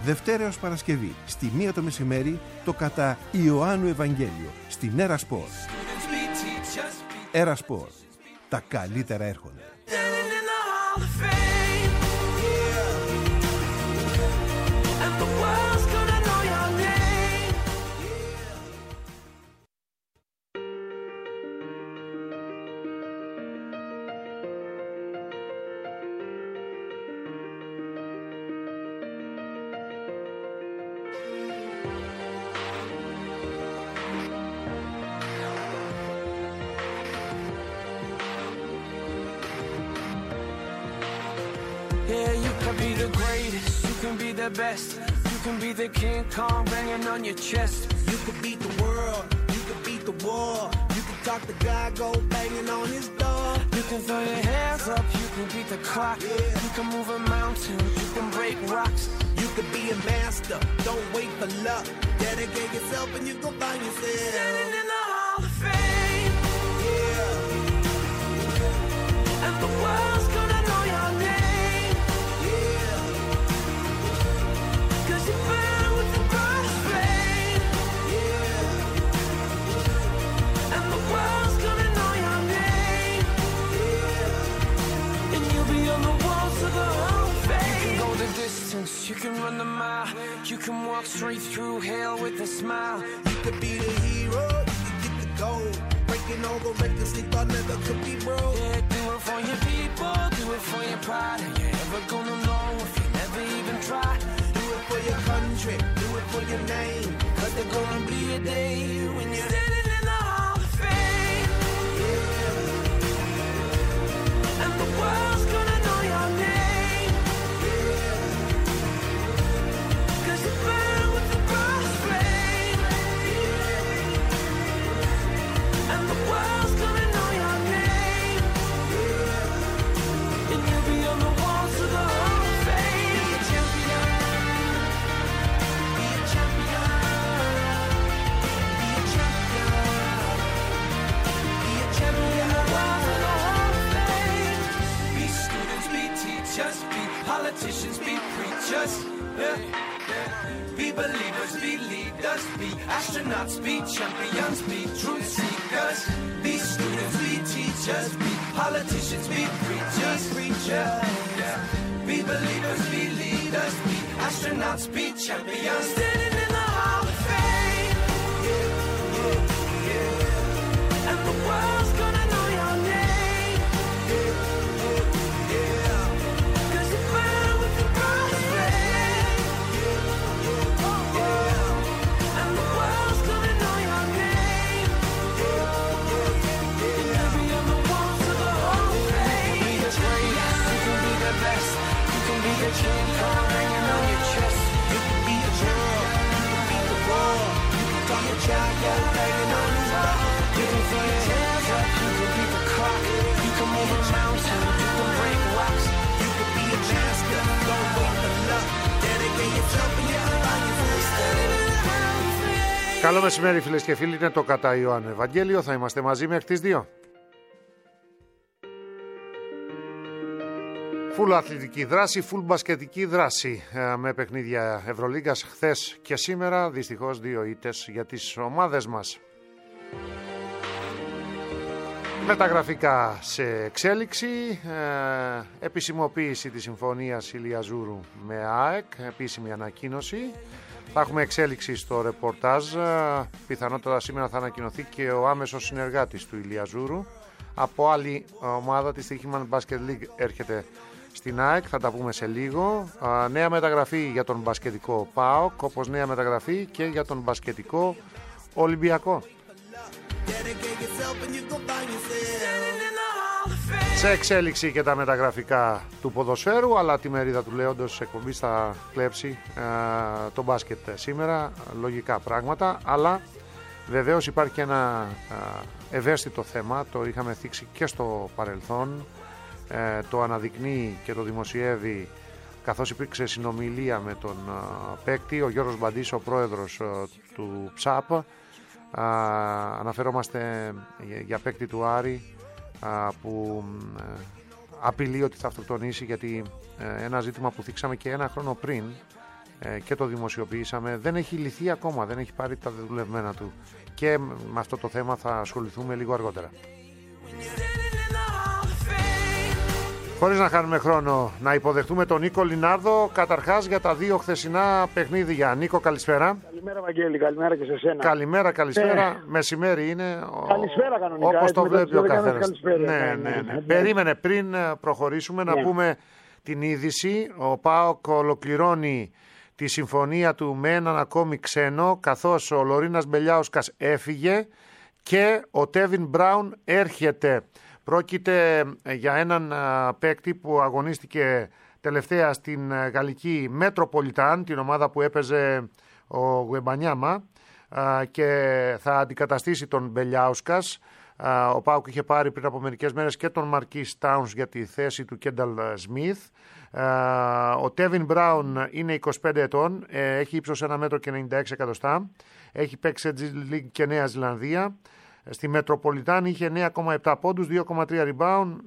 Δευτέρα έως Παρασκευή, στη 1 το μεσημέρι, το κατά Ιωάννου Ευαγγέλιο, στην Έρα Σπορ. Έρα Σπορ. Τα καλύτερα έρχονται. Yeah, you can be the greatest, you can be the best. You can be the King Kong banging on your chest. You can beat the world, you can beat the war. You can talk to God, go banging on his door. You can throw your hands up, you can beat the clock. Yeah. You can move a mountain, you can break rocks. You can be a master, don't wait for luck. Dedicate yourself and you gon' find yourself Standing in the Hall of Fame. Yeah. And the world's gonna know your name. Yeah. 'Cause you burn with the brightest flame. Yeah. And the world's gonna know your name. Yeah. And you'll be on the walls of the Hall of Fame. You can go the distance, you can run the mile. You can walk straight through hell with a smile. You could be the hero, you could get the gold. Breaking all the records they thought never could be broke. Yeah, do it for your people, do it for your pride. Are you ever gonna know if you never even try? Do it for your country, do it for your name. 'Cause there's gonna be a day when you're Standing in the Hall of Fame. yeah. And the world's gonna know your name. Yeah. 'Cause you burn with the brightest flame. And the world's gonna know your name. And you'll be on the walls of the Hall of Fame. Be a champion. Be a champion. Be a champion. Be a champion. The walls of the Hall of Fame. Be students, be teachers, be politicians, be preachers. Yeah. Be believers, be leaders, be astronauts, be champions, be truth seekers. Be students, be teachers, be politicians, be preachers, yeah. Be believers, be leaders, be astronauts, be champions. Standing in the Hall of Fame. And the world's gonna know your name. 'Cause you burn with the brightest flame. And the world's gonna know your name. And you'll be on the walls of the Hall of Fame. You can be the greatest, you can be the best. You can be the King Kong hanging on your chest. You can be a girl, you can beat the war. You can talk to God, go banging on his door. You can throw your hands up, you can beat the clock. You can move a mountain, you can break rocks. You can be a master, don't wait for luck. Dedicate yourself and you can find yourself Standing in the Hall of Fame. Καλό μεσημέρι φίλες και φίλοι, είναι το κατά Ιωάννου Ευαγγέλιο. Θα είμαστε μαζί μέχρι τις 2. Φουλ αθλητική δράση, φουλ μπασκετική δράση με παιχνίδια Ευρωλίγκας χθες και σήμερα. Δυστυχώς 2 ήττες για τις ομάδες μας. Μεταγραφικά σε εξέλιξη, επισημοποίηση της συμφωνίας Ηλιαζούρου με ΑΕΚ, επίσημη ανακοίνωση. Θα έχουμε εξέλιξη στο ρεπορτάζ, πιθανότατα σήμερα θα ανακοινωθεί και ο άμεσος συνεργάτης του Ηλιαζούρου. Από άλλη ομάδα της Τύχημαν Basket League έρχεται στην ΑΕΚ, θα τα πούμε σε λίγο. Νέα μεταγραφή για τον μπασκετικό ΠΑΟΚ, όπως νέα μεταγραφή και για τον μπασκετικό Ολυμπιακό. Σε εξέλιξη και τα μεταγραφικά του ποδοσφαίρου, αλλά τη μερίδα του λέοντος της εκπομπής θα κλέψει το μπάσκετ σήμερα, λογικά πράγματα, αλλά βεβαίως υπάρχει και ένα ευαίσθητο θέμα, το είχαμε θίξει και στο παρελθόν, το αναδεικνύει και το δημοσιεύει καθώς υπήρξε συνομιλία με τον παίκτη, ο Γιώργος Μπαντής, ο πρόεδρος του ΨΑΠ. Αναφερόμαστε για παίκτη του Άρη που απειλεί ότι θα αυτοκτονήσει, γιατί ένα ζήτημα που θίξαμε και ένα χρόνο πριν και το δημοσιοποιήσαμε, δεν έχει λυθεί ακόμα, δεν έχει πάρει τα δουλευμένα του και με αυτό το θέμα θα ασχοληθούμε λίγο αργότερα. Χωρίς να χάνουμε χρόνο, να υποδεχτούμε τον Νίκο Λινάρδο καταρχάς για τα 2 χθεσινά παιχνίδια. Νίκο, καλησπέρα. Καλημέρα, Βαγγέλη, καλημέρα και σε σένα. Καλησπέρα. Μεσημέρι είναι. Καλησπέρα κανονικά. Όπως το έτσι, βλέπει ο μετά τις καθένας. 12 καλησπέρα. Ναι. Περίμενε πριν προχωρήσουμε να πούμε την είδηση. Ο ΠΑΟΚ ολοκληρώνει τη συμφωνία του με έναν ακόμη ξένο, καθώς ο Λορίνας Μπελιάουσκας έφυγε και ο Τέβιν Μπράουν έρχεται. Πρόκειται για έναν παίκτη που αγωνίστηκε τελευταία στην γαλλική Μετροπολιτάν, την ομάδα που έπαιζε ο Γουεμπανιάμα, και θα αντικαταστήσει τον Μπελιάουσκας. Ο ΠΑΟΚ είχε πάρει πριν από μερικές μέρες και τον Μαρκίς Τάουνς για τη θέση του Κένταλ Σμιθ. Ο Τέβιν Μπράουν είναι 25 ετών, έχει ύψος 1 μέτρο και 96 εκατοστά, έχει παίξει σε G-League και Νέα Ζηλανδία. Στη Μετροπολιτάν είχε 9,7 πόντους, 2,3 rebound,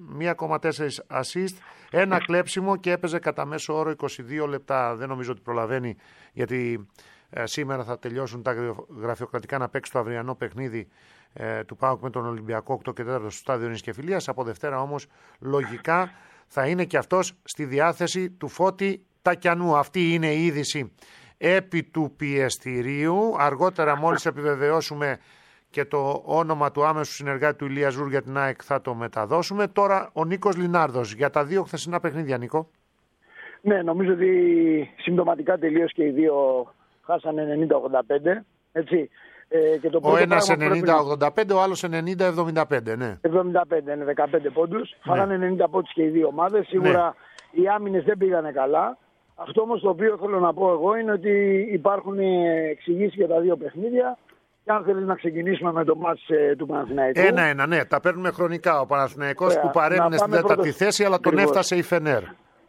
1,4 assist, ένα κλέψιμο και έπαιζε κατά μέσο όρο 22 λεπτά. Δεν νομίζω ότι προλαβαίνει, γιατί σήμερα θα τελειώσουν τα γραφειοκρατικά να παίξει το αυριανό παιχνίδι του ΠΑΟΚ με τον Ολυμπιακό 8 και 4 στο στάδιο Νης και Φιλίας. Από Δευτέρα όμως λογικά θα είναι και αυτός στη διάθεση του Φώτη Τακιανού. Αυτή είναι η είδηση επί του πιεστηρίου. Αργότερα, μόλις επιβεβαιώσουμε και το όνομα του άμεσου συνεργάτη του Ηλία Ζουρ για την ΑΕΚ, θα το μεταδώσουμε. Τώρα ο Νίκος Λινάρδος για τα 2 χθεσινά παιχνίδια, Νίκο. Ναι, νομίζω ότι συμπτωματικά τελείως και οι δύο χάσανε 90-85. Έτσι. Και το ο ένας 90-85, ο άλλος 90-75, ναι. 75, είναι 15 πόντους. Φάγανε 90 πόντους και οι δύο ομάδες. Σίγουρα οι άμυνες δεν πήγανε καλά. Αυτό όμως το οποίο θέλω να πω εγώ είναι ότι υπάρχουν εξηγήσεις για τα 2 παιχνίδια. Και αν θέλει να ξεκινήσουμε με το μάτς του Παναθηναϊκού. 1-1, ναι. Τα παίρνουμε χρονικά. Ο Παναθηναϊκός που παρέμεινε στην 4η θέση, αλλά τον έφτασε η Φενέρ.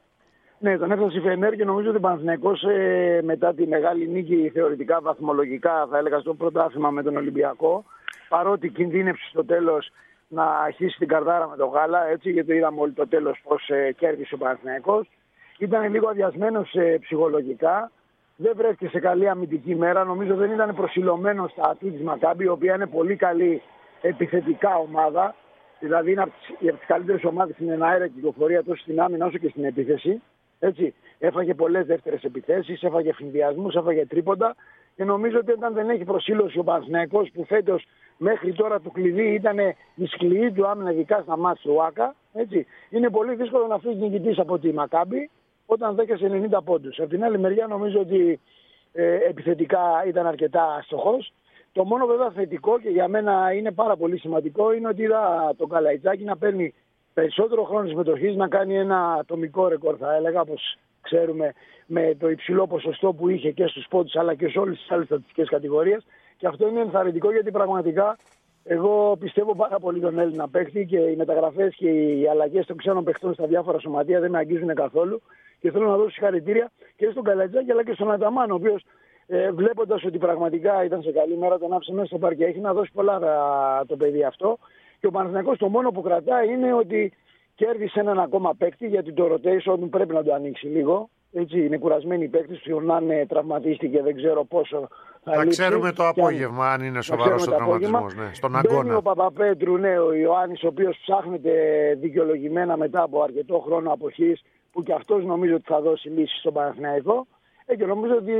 Ναι, τον έφτασε η Φενέρ και νομίζω ότι ο Παναθηναϊκός μετά τη μεγάλη νίκη θεωρητικά, βαθμολογικά, θα έλεγα στο πρωτάθλημα με τον Ολυμπιακό, παρότι κινδύνευσε στο τέλος να αρχίσει την καρδάρα με τον Γάλα, έτσι, γιατί είδαμε όλοι το τέλος πώς κέρδισε ο Παναθηναϊκός, ήταν λίγο αδειασμένος ψυχολογικά. Δεν βρέθηκε σε καλή αμυντική μέρα. Νομίζω δεν ήταν προσιλωμένο στα ατού της Μακάμπη, η οποία είναι πολύ καλή επιθετικά ομάδα. Δηλαδή είναι από τις καλύτερες ομάδες στην αέρα κυκλοφορία τόσο στην άμυνα όσο και στην επίθεση. Έτσι. Έφαγε πολλές δεύτερες επιθέσεις, έφαγε φινδιασμούς, έφαγε τρίποντα. Και νομίζω ότι όταν δεν έχει προσήλωση ο Παναθηναϊκός, που φέτος μέχρι τώρα του κλειδί ήταν η σκληρή του άμυνα, ειδικά στα μάτς του ΆΚΑ, έτσι, είναι πολύ δύσκολο να φύγει νικητής από τη Μακάμπη όταν δέκασε 90 πόντους. Από την άλλη μεριά νομίζω ότι επιθετικά ήταν αρκετά αστοχός. Το μόνο βέβαια θετικό και για μένα είναι πάρα πολύ σημαντικό είναι ότι είδα τον Καλαϊτζάκη να παίρνει περισσότερο χρόνο συμμετοχής, να κάνει ένα ατομικό ρεκόρ, θα έλεγα, όπως ξέρουμε, με το υψηλό ποσοστό που είχε και στους πόντους αλλά και σε όλες τις άλλες στατιστικές κατηγορίες. Και αυτό είναι ενθαρρυντικό, γιατί πραγματικά εγώ πιστεύω πάρα πολύ τον Έλληνα παίκτη και οι μεταγραφές και οι αλλαγές των ξένων παιχτών στα διάφορα σωματεία δεν με αγγίζουν καθόλου. Και θέλω να δώσω συγχαρητήρια και στον Καλατζάκη αλλά και στον Αταμάν, ο οποίος βλέποντας ότι πραγματικά ήταν σε καλή μέρα, τον άφησε μέσα στο παρκέ. Έχει να δώσει πολλά το παιδί αυτό. Και ο Παναθηναϊκός το μόνο που κρατάει είναι ότι κέρδισε έναν ακόμα παίκτη, γιατί το rotation πρέπει να το ανοίξει λίγο. Έτσι, είναι κουρασμένοι οι παίκτες, Φιουρνάνε τραυματίστηκε, δεν ξέρω πόσο θα ξέρουμε το απόγευμα αν είναι σοβαρός ο τραυματισμός. Ναι, στον Αγκώνα. Μπαίνει ο Παπαπέτρου, ναι, ο Ιωάννης, ο οποίος ψάχνεται δικαιολογημένα μετά από αρκετό χρόνο αποχής, που και αυτός νομίζω ότι θα δώσει λύση στον Παναθηναϊκό. Και νομίζω ότι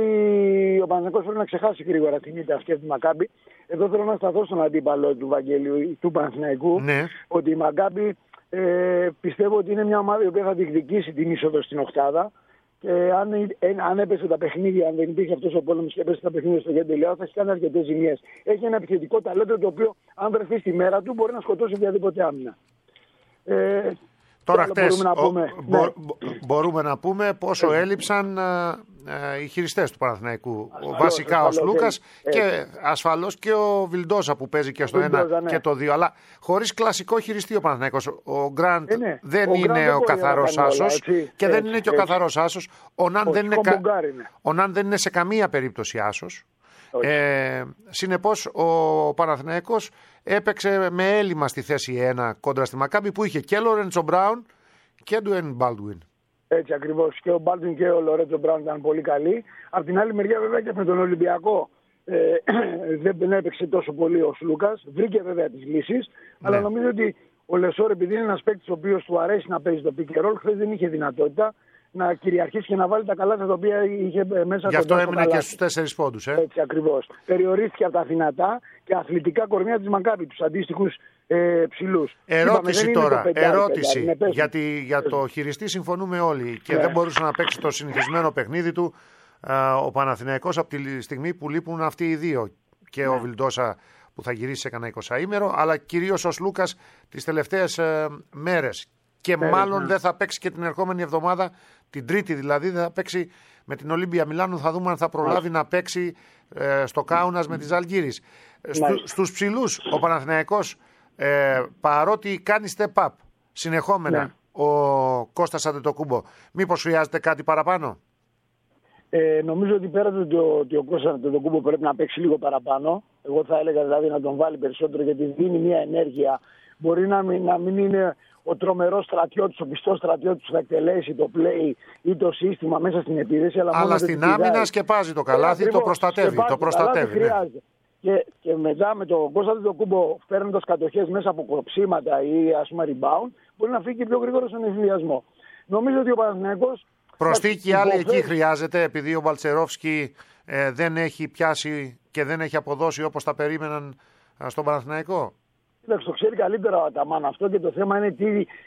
ο Παναθηναϊκός πρέπει να ξεχάσει γρήγορα την ήττα αυτή από τη Μακάμπη. Εδώ θέλω να σταθώ στον αντίπαλο του Βαγγέλιου, του Παναθηναϊκού, ναι. Ότι η Μακάμπη πιστεύω ότι είναι μια ομάδα η οποία θα διεκδικήσει την είσοδο στην οκτάδα. Και αν έπεσε τα παιχνίδια, αν δεν υπήρχε αυτός ο πόλεμος και έπεσε τα παιχνίδια στο Γέντελιάου, θα έχει κάνει αρκετές ζημιές. Έχει ένα επιθετικό ταλέντο, το οποίο, αν βρεθεί στη μέρα του, μπορεί να σκοτώσει οποιαδήποτε άμυνα. Τώρα χτες μπορούμε να πούμε πόσο έλειψαν οι χειριστές του Παναθηναϊκού. Βασικά ο Σλούκας και ασφαλώς και ο Βιλντόσα που παίζει και στο 1 και το 2. Αλλά χωρίς κλασικό χειριστή ο Παναθηναϊκός. Ο Γκραντ δεν είναι ο καθαρός άσος και δεν είναι και ο καθαρός άσος. Ο Ναν δεν είναι σε καμία περίπτωση άσος. Συνεπώς ο Παναθηναϊκός έπαιξε με έλλειμμα στη θέση 1 κόντρα στη Μακάμπη, που είχε και Λόρεντσο Μπράουν και Ντουέιν Μπάλντουιν. Έτσι ακριβώς. Και ο Μπάλτιν και ο Λορέτζο Μπράουν ήταν πολύ καλοί. Απ' την άλλη μεριά, βέβαια, και με τον Ολυμπιακό δεν έπαιξε τόσο πολύ ο Σλούκας. Βρήκε βέβαια τις λύσεις. Αλλά νομίζω ότι ο Λεσόρ, επειδή είναι ένας παίκτης ο οποίος του αρέσει να παίζει το pick and roll, χθες δεν είχε δυνατότητα να κυριαρχήσει και να βάλει τα καλάθια τα οποία είχε μέσα. Γι' αυτό έμεινε και στους 4 πόντους. Έτσι ακριβώς. Περιορίστηκε από τα δυνατά και αθλητικά κορμιά της Μακάμπι, τους αντίστοιχους ψηλούς. Ερώτηση τώρα. Ερώτηση. Γιατί για το χειριστή συμφωνούμε όλοι και δεν μπορούσε να παίξει το συνηθισμένο παιχνίδι του ο Παναθηναϊκός από τη στιγμή που λείπουν αυτοί οι δύο. Και ο Βιλντόσα που θα γυρίσει σε κανένα 20ήμερο, αλλά κυρίως ο Σλούκας τις τελευταίες μέρες. Και μάλλον δεν θα παίξει και την ερχόμενη εβδομάδα, την Τρίτη δηλαδή, δεν θα παίξει με την Ολύμπια Μιλάνου. Θα δούμε αν θα προλάβει να παίξει στο Κάουνας με τη Ζαλγκίρις. Στους ψηλούς, ο Παναθηναϊκός, παρότι κάνει step up συνεχόμενα ο Κώστας Αντετοκούμπο, μήπως χρειάζεται κάτι παραπάνω? Νομίζω ότι πέρα ότι ο Κώστας Αντετοκούμπο πρέπει να παίξει λίγο παραπάνω. Εγώ θα έλεγα δηλαδή να τον βάλει περισσότερο, γιατί δίνει μια ενέργεια. Μπορεί να μην είναι ο τρομερός στρατιώτης, ο πιστός στρατιώτης που θα εκτελέσει το play ή το σύστημα μέσα στην επίθεση. Αλλά στην άμυνα σκεπάζει το καλάθι, το προστατεύει. Το προστατεύει. Χρειάζεται. Και μετά με τον Κώστα Αντετοκούμπο, παίρνοντας κατοχές μέσα από κοψίματα ή ας πούμε rebound, μπορεί να φύγει και πιο γρήγορα στον εμφυλιασμό. Νομίζω ότι ο Παναθηναϊκός. Προσθήκη άλλη εκεί χρειάζεται, επειδή ο Μπαλτσερόφσκι δεν έχει πιάσει και δεν έχει αποδώσει όπως τα περίμεναν στον Παναθηναϊκό. Κοίταξε, το ξέρει καλύτερα ο Αταμάν αυτό, και το θέμα είναι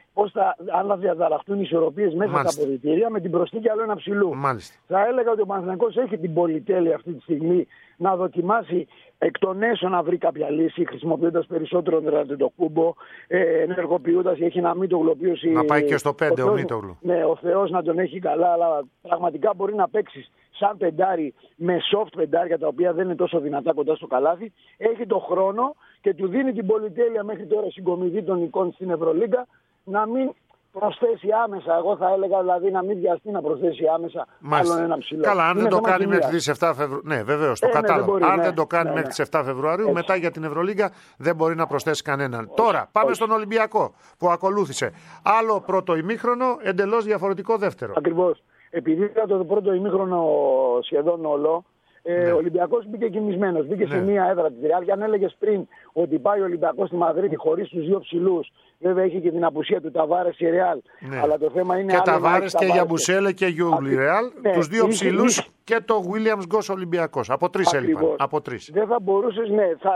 αν θα διαταραχτούν οι ισορροπίες μέσα στα αποδυτήρια με την προσθήκη άλλου ένα ψηλού. Μάλιστα. Θα έλεγα ότι ο Παναθηναϊκός έχει την πολυτέλεια αυτή τη στιγμή να δοκιμάσει εκ των έσω να βρει κάποια λύση, χρησιμοποιώντας περισσότερο τον Αντετοκούμπο, ενεργοποιώντας, έχει ένα Μίτογλου ο οποίος. Να πάει και στο 5 ο Μίτογλου. Ναι, ο Θεός να τον έχει καλά, αλλά πραγματικά μπορεί να παίξει σαν πεντάρι με soft πεντάρια τα οποία δεν είναι τόσο δυνατά κοντά στο καλάθι. Έχει το χρόνο και του δίνει την πολυτέλεια μέχρι τώρα συγκομιδή των εικόνων στην Ευρωλίγκα να μην προσθέσει άμεσα. Εγώ θα έλεγα δηλαδή να μην βιαστεί να προσθέσει άμεσα άλλον ένα ψηλό. Καλά, αν δεν το κάνει μέχρι τις 7 Φεβρουαρίου. Ναι, βεβαίως, το κατάλαβα. Αν δεν το κάνει μέχρι τις 7 Φεβρουαρίου, μετά για την Ευρωλίγκα δεν μπορεί να προσθέσει κανέναν. Τώρα πάμε στον Ολυμπιακό που ακολούθησε. Άλλο πρώτο ημίχρονο, εντελώς διαφορετικό δεύτερο. Ακριβώς. Επειδή ήταν το πρώτο ημίχρονο σχεδόν όλο, ο Ολυμπιακός μπήκε κοιμισμένος. Μπήκε σε μία έδρα της Ρεάλ. Και αν έλεγες πριν ότι πάει ο Ολυμπιακός στη Μαδρίτη χωρίς τους δύο ψηλούς, βέβαια είχε και την απουσία του Ταβάρες η Ρεάλ. Αλλά το θέμα είναι. Και Ταβάρες και Γιαμπουσέλε και Γιούλη Ρεάλ. Τους δύο ψηλούς και το Williams Γκος Ολυμπιακός. Από 3 έλειπαν. Από 3. Δεν θα μπορούσες,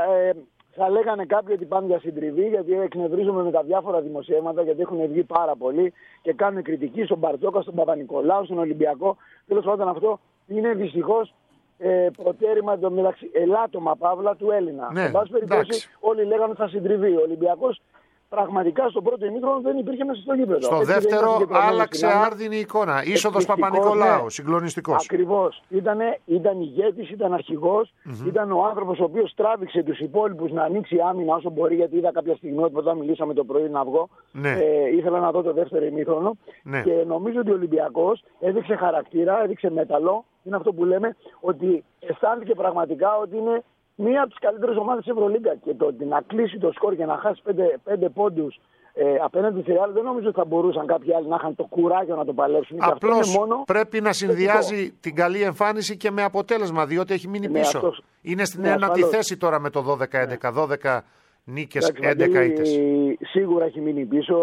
θα λέγανε κάποιοι ότι πάνε για συντριβή, γιατί εκνευρίζομαι με τα διάφορα δημοσιεύματα, γιατί έχουν βγει πάρα πολλοί και κάνουν κριτική στον Μπαρτζόκα, στον Παπα-Νικολάου, στον Ολυμπιακό. Τέλος πάντων, αυτό είναι δυστυχώς προτέρημα το μεταξύ ελάττωμα παύλα του Έλληνα. Ναι, εν πάση περιπτώσει, όλοι λέγανε ότι θα συντριβεί. Ο Ολυμπιακός πραγματικά στο πρώτο ημίχρονο δεν υπήρχε μέσα στο γήπεδο. Στο δεύτερο άλλαξε άρδινη εικόνα. Είσοδος Παπα-Νικολάου, συγκλονιστικός. Ακριβώς. Ήταν ηγέτης, ήταν αρχηγός, ήταν ο άνθρωπος ο οποίος τράβηξε τους υπόλοιπους να ανοίξει άμυνα όσο μπορεί, γιατί είδα κάποια στιγμή όταν μιλήσαμε το πρωί να βγω. Ήθελα να δω το δεύτερο ημίχρονο. Και νομίζω ότι ο Ολυμπιακός έδειξε χαρακτήρα, έδειξε μέταλλο. Είναι αυτό που λέμε, ότι αισθάνθηκε πραγματικά ότι είναι μία από τις καλύτερες ομάδες της Ευρωλίγκα. Και το ότι να κλείσει το σκορ και να χάσει 5 πόντους απέναντι στη Ρεάλ, δεν νομίζω ότι θα μπορούσαν κάποιοι άλλοι να είχαν το κουράγιο να το παλέψουν. Απλώς πρέπει να συνδυάζει την καλή εμφάνιση και με αποτέλεσμα, διότι έχει μείνει πίσω. Είναι στην ένατη θέση τώρα με το 12-11. 12 νίκες, 11 ήττες. Σίγουρα έχει μείνει πίσω.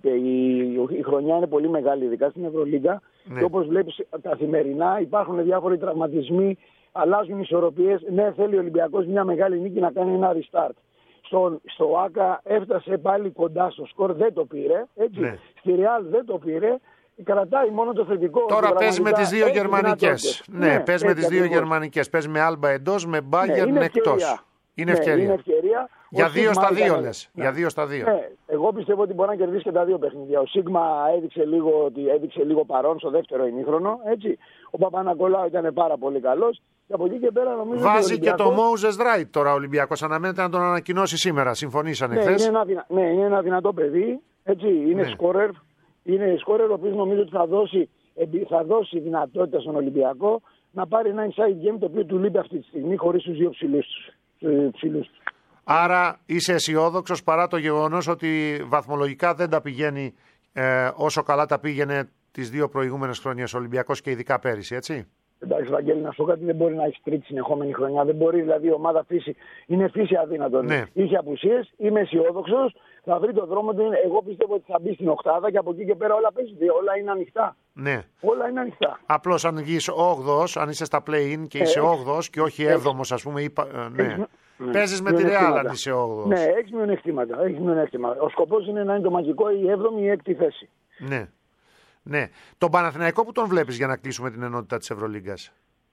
Η χρονιά είναι πολύ μεγάλη, ειδικά στην Ευρωλίγκα. Και όπως βλέπεις καθημερινά υπάρχουν διάφοροι τραυματισμοί, αλλάζουν ισορροπίες. Ναι, θέλει ο Ολυμπιακός μια μεγάλη νίκη να κάνει ένα restart. Στο ΆΚΑ έφτασε πάλι κοντά στο σκορ, δεν το πήρε. Έτσι. Στη Ρεάλ δεν το πήρε. Κρατάει μόνο το θετικό. Τώρα παίζει με τις δύο γερμανικές. Ναι, παίζει με τις δύο γερμανικές. Παίζει με Άλμπα εντός, με Μπάγερν εκτός. Είναι ευκαιρία. Για 2 στα 2 λες. Για 2 στα 2. Ναι, εγώ πιστεύω ότι μπορεί να κερδίσει και τα δύο παιχνίδια. Ο Σίγμα έδειξε λίγο παρόν στο δεύτερο ημίχρονο. Έτσι. Ο Παπα-Νικολάου ήταν πάρα πολύ καλός. Και από εκεί και πέρα νομίζω. Βάζει και το Moses Wright τώρα ο Ολυμπιακός. Αναμένεται να τον ανακοινώσει σήμερα. Συμφωνήσανε χθες. Είναι ένα δυνατό παιδί. Έτσι. Είναι σκόρερ. Είναι σκόρερ ο οποίος νομίζω ότι θα δώσει δυνατότητα στον Ολυμπιακό να πάρει ένα inside game το οποίο του λείπει αυτή τη στιγμή χωρίς τους δύο ψηλούς. Άρα είσαι αισιόδοξος παρά το γεγονός ότι βαθμολογικά δεν τα πηγαίνει όσο καλά τα πήγαινε τις 2 προηγούμενες χρονιές, Ολυμπιακός και ειδικά πέρυσι, έτσι. Εντάξει, Βαγγέλη, να σου πω κάτι, δεν μπορεί να έχει τρίτη συνεχόμενη χρονιά. Δεν μπορεί δηλαδή η ομάδα φύση. Είναι φύση αδύνατον. Ναι. Είχε απουσίες, είμαι αισιόδοξος, θα βρει τον δρόμο του. Εγώ πιστεύω ότι θα μπει στην οκτάδα και από εκεί και πέρα όλα παίζονται. Όλα είναι ανοιχτά. Ναι. Όλα είναι ανοιχτά. Απλώς αν βγεις 8ος, αν είσαι στα play-in και είσαι 8ος και όχι 7ος, ας πούμε. Ναι. Παίζεις με τη Real αν είσαι 8ος. Ναι, έχει μειονεκτήματα. Έχεις μειονέκτημα. Ο σκοπός είναι να είναι το μαγικό η 7η ή η 6η θέση. Ναι. Ναι. Τον Παναθηναϊκό που τον βλέπεις για να κλείσουμε την ενότητα της Ευρωλίγκας?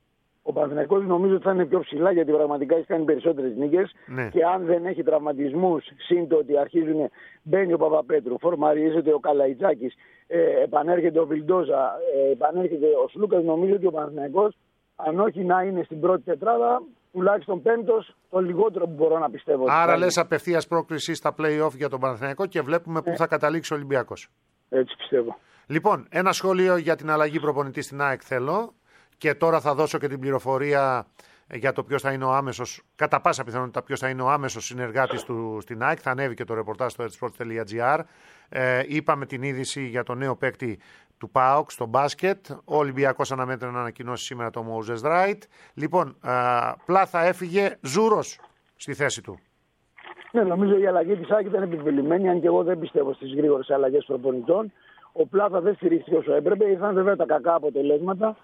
Ο Παναθηναϊκός νομίζω ότι θα είναι πιο ψηλά γιατί πραγματικά έχει κάνει περισσότερες νίκες. Ναι. Και αν δεν έχει τραυματισμούς, συν το ότι αρχίζουν, μπαίνει ο Παπαπέτρου, φορμαρίζεται ο Καλαϊτζάκης, επανέρχεται ο Βιλντόζα, επανέρχεται ο Σλούκας, νομίζω ότι ο Παναθηναϊκός, αν όχι να είναι στην πρώτη τετράδα, τουλάχιστον πέμπτος, το λιγότερο που μπορώ να πιστεύω. Άρα λες απευθείας πρόκριση στα play-off για τον Παναθηναϊκό και βλέπουμε πού θα καταλήξει ο Ολυμπιακός. Έτσι πιστεύω. Λοιπόν, ένα σχόλιο για την αλλαγή προπονητή στην ΑΕΚ θέλω. Και τώρα θα δώσω και την πληροφορία για το ποιος θα είναι ο άμεσος, κατά πάσα πιθανότητα ποιος θα είναι ο άμεσος συνεργάτης του στην ΑΕΚ. Θα ανέβει και το ρεπορτάζ στο sports.gr. Είπαμε την είδηση για το νέο παίκτη του ΠΑΟΚ στο μπάσκετ. Ο Ολυμπιακός αναμένεται να ανακοινώσει σήμερα το Moses Wright. Λοιπόν, Πλάθα έφυγε, Ζούρος στη θέση του. Ναι, νομίζω η αλλαγή της ΑΕΚ ήταν επιβεβλημένη, αν και εγώ δεν πιστεύω στις γρήγορες αλλαγές προπονητών. Ο Πλάθα δεν στηρίχθηκε όσο έπρεπε, ήρθαν βέβαια τα κακά αποτελέσματα.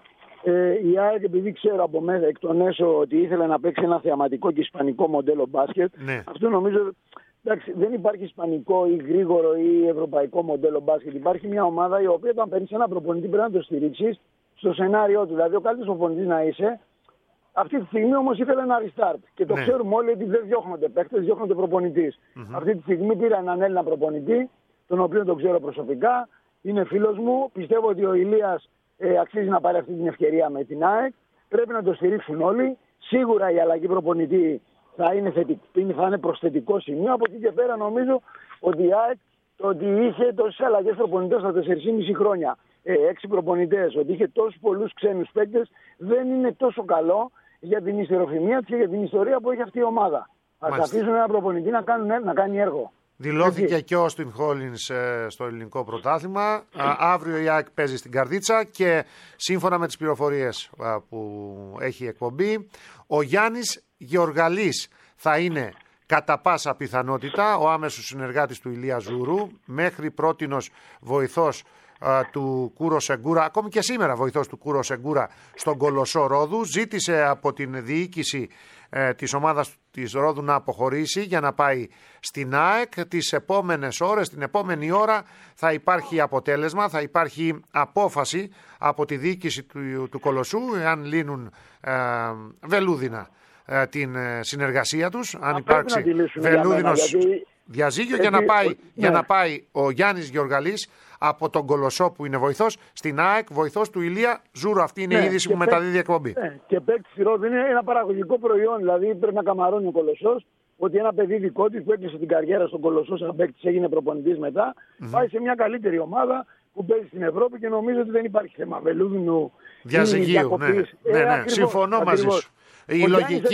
Η ΑΕΚ, επειδή ξέρω από μέσα εκ των έσω ότι ήθελε να παίξει ένα θεαματικό και ισπανικό μοντέλο μπάσκετ, Ναι. αυτό νομίζω. Εντάξει, δεν υπάρχει ισπανικό ή γρήγορο ή ευρωπαϊκό μοντέλο μπάσκετ. Υπάρχει μια ομάδα η οποία όταν παίρνει ένα προπονητή πρέπει να το στηρίξει στο σενάριό του. Δηλαδή, ο καλύτερος προπονητής να είσαι. Αυτή τη στιγμή όμως ήθελε ένα restart. Και το Ναι. ξέρουμε όλοι ότι δεν διώχνονται παίκτες, διώχνονται προπονητής. Αυτή τη στιγμή πήρα έναν Έλληνα προπονητή, τον οποίο τον ξέρω προσωπικά. Είναι φίλος μου. Πιστεύω ότι ο Ηλίας αξίζει να πάρει αυτή την ευκαιρία με την ΑΕΚ. Πρέπει να το στηρίξουν όλοι. Σίγουρα η αλλαγή προπονητή θα είναι προσθετικό σημείο. Από εκεί και πέρα νομίζω ότι η ΑΕΚ το ότι είχε τόσες αλλαγές προπονητές στα 4,5 χρόνια, 6 προπονητές, ότι είχε τόσους πολλούς ξένους παίκτες, δεν είναι τόσο καλό για την ιστεροφημία της και για την ιστορία που έχει αυτή η ομάδα. Ας αφήσουν ένα προπονητή να κάνει έργο. Δηλώθηκε και ο Όστιν Χόλινς στο ελληνικό πρωτάθλημα. Αύριο η ΑΕΚ παίζει στην Καρδίτσα και σύμφωνα με τις πληροφορίες που έχει εκπομπή, ο Γιάννης Γεωργαλής θα είναι κατά πάσα πιθανότητα ο άμεσος συνεργάτης του Ηλία Ζούρου, μέχρι πρότινος βοηθός του Κούρο Σεγκούρα, ακόμη και σήμερα βοηθός του Κούρο Σεγκούρα στον Κολοσσό Ρόδου. Ζήτησε από την διοίκηση της ομάδας της Ρόδου να αποχωρήσει για να πάει στην ΑΕΚ. Τις επόμενες ώρες, την επόμενη ώρα θα υπάρχει αποτέλεσμα, θα υπάρχει απόφαση από τη διοίκηση του Κολοσσού εάν λύνουν βελούδινα την συνεργασία τους, αν υπάρξει βελούδινος διαζύγιο για να πάει ο Γιάννης Γεωργαλής από τον Κολοσσό που είναι βοηθός στην ΑΕΚ, βοηθός του Ηλία Ζούρου. Αυτή είναι η είδηση που μεταδίδει η εκπομπή. Και παίκτη στη Ρόδου είναι ένα παραγωγικό προϊόν, δηλαδή πρέπει να καμαρώνει ο Κολοσσός ότι ένα παιδί δικό της που έκλεισε την καριέρα στον Κολοσσό σαν παίκτης, έγινε προπονητής μετά, πάει σε μια καλύτερη ομάδα που παίζει στην Ευρώπη και νομίζω ότι δεν υπάρχει θέμα βελούδινου διαζυγίου. Ναι. Συμφωνώ μαζί σου. Η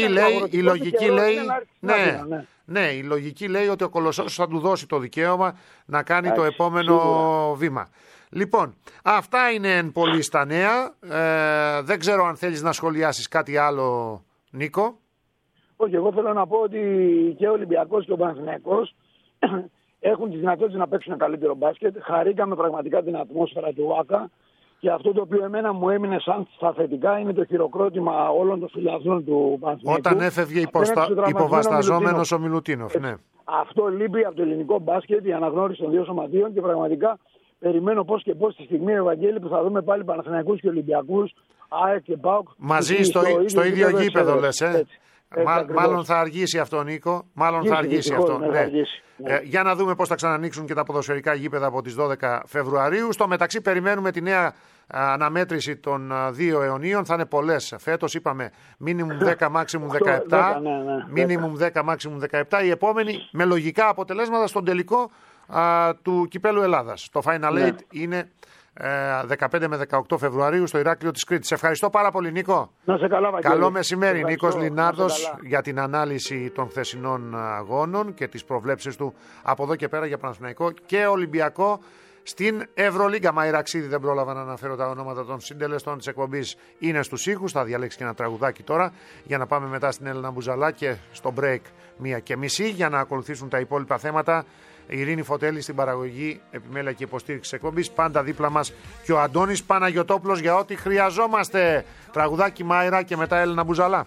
λογική λέει ότι ο Κολοσσός θα του δώσει το δικαίωμα να κάνει το επόμενο βήμα. Λοιπόν, αυτά είναι εν πολύ στα νέα. Δεν ξέρω αν θέλεις να σχολιάσεις κάτι άλλο, Νίκο. Όχι, εγώ θέλω να πω ότι και ο Ολυμπιακός και ο Παναθηναϊκός έχουν τις δυνατότητες να παίξουν ένα καλύτερο μπάσκετ. Χαρήκαμε πραγματικά την ατμόσφαιρα του ΟΑΚΑ. Και αυτό το οποίο εμένα μου έμεινε σαν στα θετικά είναι το χειροκρότημα όλων των φιλαθλών του Παναθηναϊκού. Όταν έφευγε υποβασταζόμενος ο Μιλουτίνοφ. Ναι. Αυτό λείπει από το ελληνικό μπάσκετ, η αναγνώριση των δύο σωματείων και πραγματικά περιμένω πώς και πώς τη στιγμή, Ευαγγέλη, που θα δούμε πάλι Παναθηναϊκούς και Ολυμπιακούς, ΑΕΚ και ΠΑΟΚ. Μαζί στο ίδιο γήπεδο λες, μάλλον θα αργήσει αυτό, Νίκο. Μάλλον θα αργήσει αυτό. Ναι. Για να δούμε πώς θα ξανανοίξουν και τα ποδοσφαιρικά γήπεδα από τις 12 Φεβρουαρίου. Στο μεταξύ περιμένουμε τη νέα αναμέτρηση των 2 αιωνίων. Θα είναι πολλές φέτος. Είπαμε minimum 10, maximum 17. Minimum 10, maximum 17. Η επόμενη με λογικά αποτελέσματα στον τελικό του Κυπέλλου Ελλάδας. Το Final 8 είναι 15 με 18 Φεβρουαρίου στο Ηράκλειο της Κρήτης. Ευχαριστώ πάρα πολύ, Νίκο. Να σε καλά, Βαγγέλη. Καλό μεσημέρι, Νίκος Λινάρδος, για την ανάλυση των χθεσινών αγώνων και τις προβλέψεις του από εδώ και πέρα για Παναθηναϊκό και Ολυμπιακό Στην Ευρωλίγκα. Μαϊραξίδη, δεν πρόλαβα να αναφέρω τα ονόματα των συντελεστών της εκπομπής, είναι στους ήχους. Θα διαλέξει και ένα τραγουδάκι τώρα για να πάμε μετά στην Έλενα Μπουζαλά και στο break 1:30 για να ακολουθήσουν τα υπόλοιπα θέματα. Η Ειρήνη Φωτέλη στην παραγωγή, επιμέλεια και υποστήριξη εκπομπής. Πάντα δίπλα μας και ο Αντώνης Παναγιωτόπουλος για ό,τι χρειαζόμαστε. Τραγουδάκι Μάιρα και μετά Έλενα Μπουζαλά.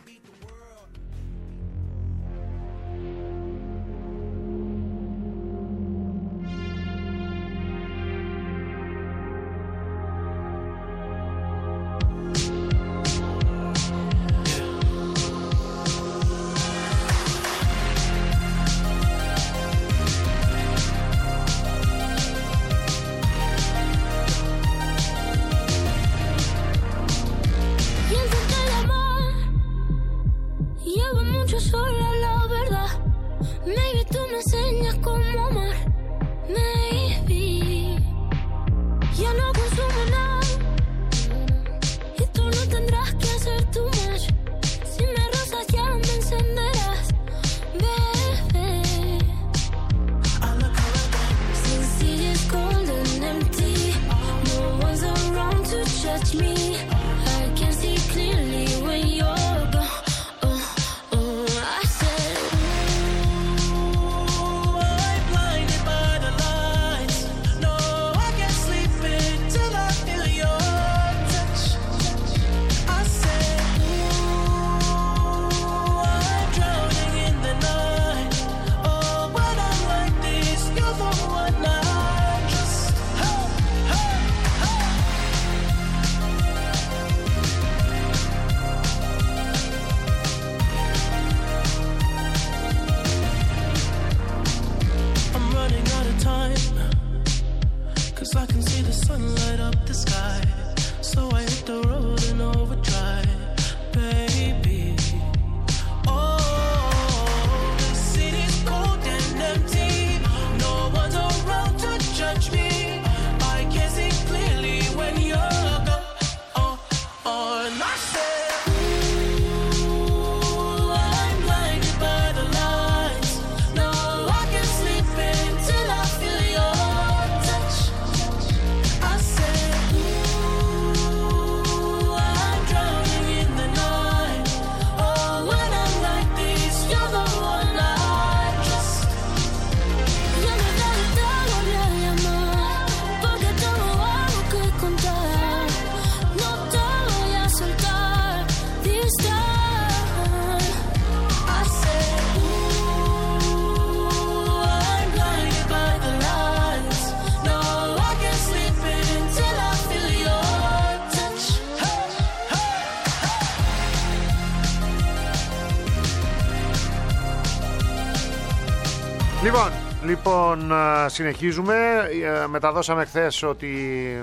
Λοιπόν, συνεχίζουμε. Μεταδώσαμε χθες ότι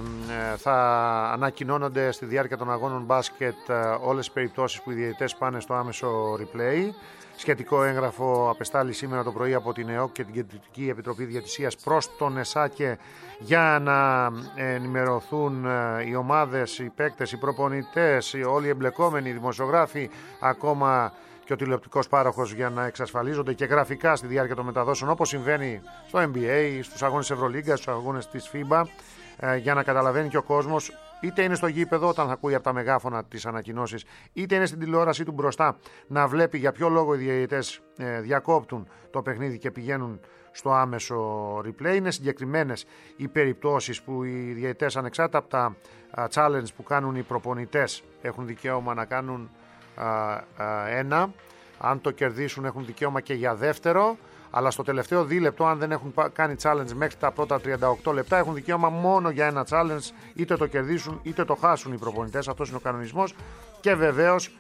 θα ανακοινώνονται στη διάρκεια των αγώνων μπάσκετ όλες οι περιπτώσεις που οι διαιτητές πάνε στο άμεσο replay. Σχετικό έγγραφο απεστάλλει σήμερα το πρωί από την ΕΟΚ και την Κεντρική Επιτροπή Διαιτησίας προς τον ΕΣΑΚΕ για να ενημερωθούν οι ομάδες, οι παίκτες, οι προπονητές, όλοι οι εμπλεκόμενοι, οι δημοσιογράφοι, ακόμα και ο τηλεοπτικός πάροχος, για να εξασφαλίζονται και γραφικά στη διάρκεια των μεταδόσεων, όπως συμβαίνει στο NBA, στους αγώνες της Ευρωλίγκας, στους αγώνες της FIBA, για να καταλαβαίνει και ο κόσμος, είτε είναι στο γήπεδο όταν θα ακούει από τα μεγάφωνα τις ανακοινώσεις, είτε είναι στην τηλεόρασή του μπροστά, να βλέπει για ποιο λόγο οι διαιτητές διακόπτουν το παιχνίδι και πηγαίνουν στο άμεσο replay. Είναι συγκεκριμένες οι περιπτώσεις που οι διαιτητές, ανεξάρτητα από τα challenge που κάνουν οι προπονητές, έχουν δικαίωμα να κάνουν ένα. Αν το κερδίσουν έχουν δικαίωμα και για δεύτερο, αλλά στο τελευταίο δίλεπτο, αν δεν έχουν κάνει challenge μέχρι τα πρώτα 38 λεπτά, έχουν δικαίωμα μόνο για ένα challenge, είτε το κερδίσουν είτε το χάσουν οι προπονητές. Αυτός είναι ο κανονισμός. Και βεβαίως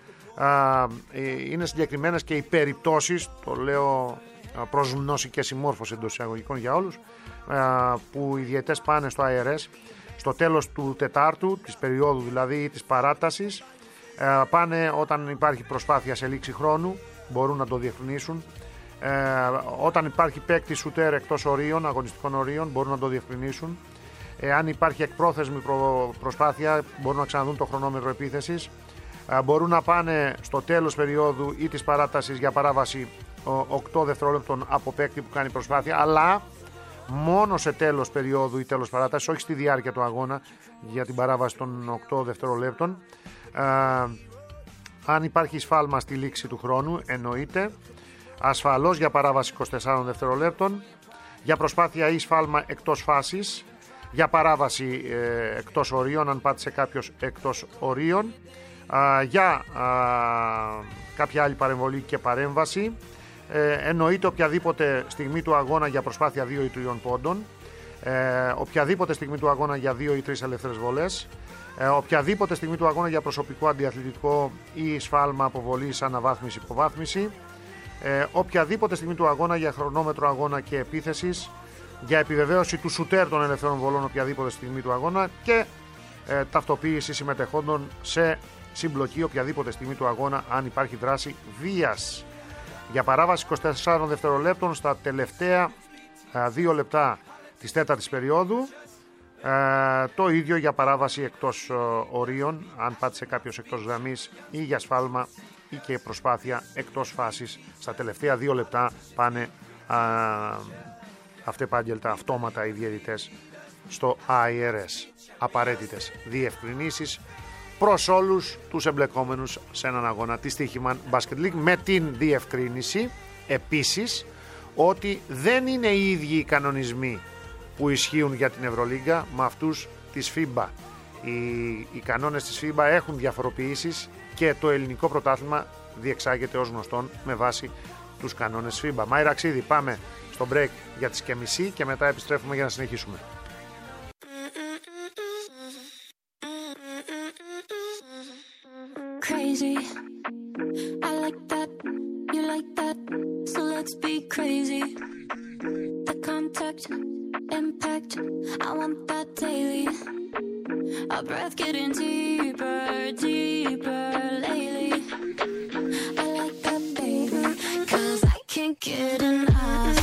είναι συγκεκριμένες και οι περιπτώσεις, το λέω προς γνώση και συμμόρφωση εντός εισαγωγικών για όλους, που οι διαιτητές πάνε στο IRS στο τέλος του τετάρτου, της περίοδου δηλαδή ή της παράτασης. Πάνε όταν υπάρχει προσπάθεια σε λήξη χρόνου, μπορούν να το διευκρινίσουν. Όταν υπάρχει παίκτη σουτέρ εκτός ορίων, αγωνιστικών ορίων, μπορούν να το διευκρινίσουν. Αν υπάρχει εκπρόθεσμη προσπάθεια, μπορούν να ξαναδούν το χρονόμετρο επίθεσης. Μπορούν να πάνε στο τέλος περίοδου ή της παράτασης για παράβαση 8 δευτερόλεπτων από παίκτη που κάνει προσπάθεια, αλλά μόνο σε τέλος περίοδου ή τέλος παράτασης, όχι στη διάρκεια του αγώνα για την παράβαση των 8 δευτερολέπτων. Αν υπάρχει σφάλμα στη λήξη του χρόνου, εννοείται. Ασφαλώς για παράβαση 24 δευτερολέπτων, για προσπάθεια ή σφάλμα εκτός φάσης, για παράβαση εκτός ορίων, αν πάτησε κάποιος εκτός ορίων, για κάποια άλλη παρεμβολή και παρέμβαση. Εννοείται οποιαδήποτε στιγμή του αγώνα για προσπάθεια 2 ή 3 πόντων, οποιαδήποτε στιγμή του αγώνα για 2 ή 3 ελεύθερες βολές, οποιαδήποτε στιγμή του αγώνα για προσωπικό αντιαθλητικό ή σφάλμα αποβολής, αναβάθμιση, υποβάθμιση, οποιαδήποτε στιγμή του αγώνα για χρονόμετρο αγώνα και επίθεσης, για επιβεβαίωση του σουτέρ των ελευθέρων βολών οποιαδήποτε στιγμή του αγώνα και ταυτοποίηση συμμετεχόντων σε συμπλοκή οποιαδήποτε στιγμή του αγώνα αν υπάρχει δράση βίας. Για παράβαση 24 δευτερολέπτων στα τελευταία 2 λεπτά της τέταρτης περίοδου, το ίδιο για παράβαση εκτός ορίων, αν πάτησε κάποιος εκτός γραμμής, ή για σφάλμα ή και προσπάθεια εκτός φάσης. Στα τελευταία 2 λεπτά πάνε αυτεπάγγελτα, αυτόματα οι διαιτητές στο IRS. Απαραίτητες διευκρινήσεις προς όλους τους εμπλεκόμενους σε έναν αγώνα της Τύχημαν Basket League, με την διευκρίνηση επίσης ότι δεν είναι οι ίδιοι οι κανονισμοί που ισχύουν για την Ευρωλίγκα με αυτούς της FIBA. Οι κανόνες της FIBA έχουν διαφοροποιήσεις και το ελληνικό πρωτάθλημα διεξάγεται ως γνωστόν με βάση τους κανόνες FIBA. Μάη Ραξίδη, πάμε στο break για τις και μισή και μετά επιστρέφουμε για να συνεχίσουμε. Crazy, I like that, you like that, so let's be crazy. The contact, impact, I want that daily. Our breath getting deeper, deeper lately. I like that, baby, 'cause I can't get enough.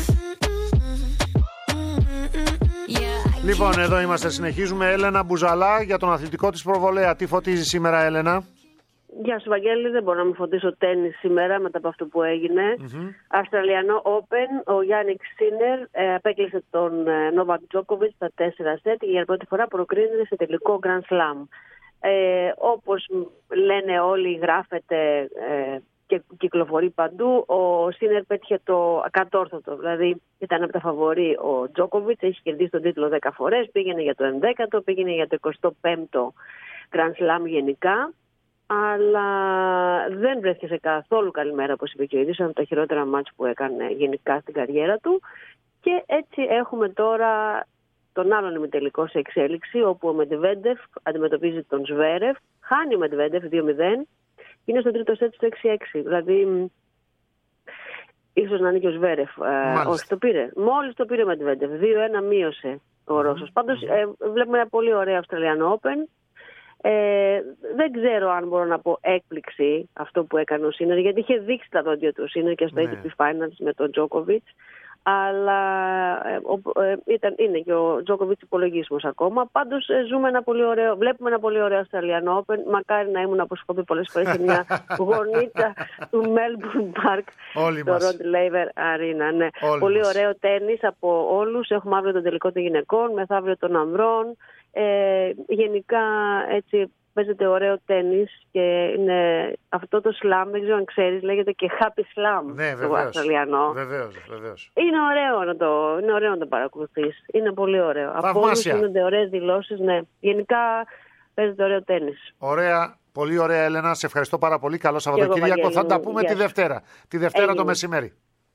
Λοιπόν, εδώ είμαστε, συνεχίζουμε. Έλενα Μπουζαλά για τον αθλητικό της προβολέα. Τι φωτίζει σήμερα, Έλενα? Γεια σου, Βαγγέλη. Δεν μπορώ να μην φωτίσω τένις σήμερα μετά από αυτό που έγινε. Αυστραλιανό Open, ο Γιάννικ Σίνερ απέκλεισε τον Νόβακ Τζόκοβιτς στα 4 σετ και για πρώτη φορά προκρίνεται σε τελικό Grand Slam. Όπως λένε όλοι, γράφεται και κυκλοφορεί παντού, ο Σίνερ πέτυχε το ακατόρθωτο. Δηλαδή ήταν από τα φαβορί ο Τζόκοβιτς, έχει κερδίσει τον τίτλο 10 φορές, πήγαινε για το 11ο, πήγαινε για το 25ο Grand Slam γενικά. Αλλά δεν βρέθηκε σε καθόλου καλή μέρα, όπως είπε και ο ίδιος, από τα χειρότερα μάτς που έκανε γενικά στην καριέρα του. Και έτσι έχουμε τώρα τον άλλον ημιτελικό σε εξέλιξη, όπου ο Μετβέντεφ αντιμετωπίζει τον Σβέρεφ. Χάνει ο Μετβέντεφ 2-0, είναι στο τρίτο σετ στο 6-6. Δηλαδή, ίσως να είναι και ο Σβέρεφ. Όχι, το πήρε. Μόλις το πήρε ο Μετβέντεφ. 2-1 μείωσε ο Ρώσος. Πάντως, βλέπουμε ένα πολύ ωραίο Αυστραλιανό Open. Δεν ξέρω αν μπορώ να πω έκπληξη αυτό που έκανε ο Σίνερ, γιατί είχε δείξει τα δόντια του ο Σίνερ και στο ATP Finals με τον Τζόκοβιτς, αλλά είναι και ο Τζόκοβιτς υπολογίσιμος ακόμα. Πάντως βλέπουμε ένα πολύ ωραίο Αυστραλιανό Open. Μακάρι να ήμουν, όπως έχω πει πολλές φορές, σε μια γωνίτσα του Melbourne Park, το Rod Laver Arena. Ναι. Πολύ ωραίο τένις από όλους. Έχουμε αύριο τον τελικό των γυναικών, μεθαύριο των ανδρών. Γενικά έτσι παίζεται ωραίο τένις και είναι αυτό το slam, δεν ξέρω αν ξέρεις, λέγεται και happy slam. Ναι, το αυστραλιανό. Βεβαίως. Είναι ωραίο να το παρακολουθείς. Είναι πολύ ωραίο. Από όλους γίνονται ωραίες δηλώσεις. Ναι. Γενικά παίζεται ωραίο τένις. Ωραία, πολύ ωραία, Έλενα. Σε ευχαριστώ πάρα πολύ. Καλό Σαββατοκύριακο. Θα τα πούμε τη Δευτέρα. Τη Δευτέρα το μεσημέρι.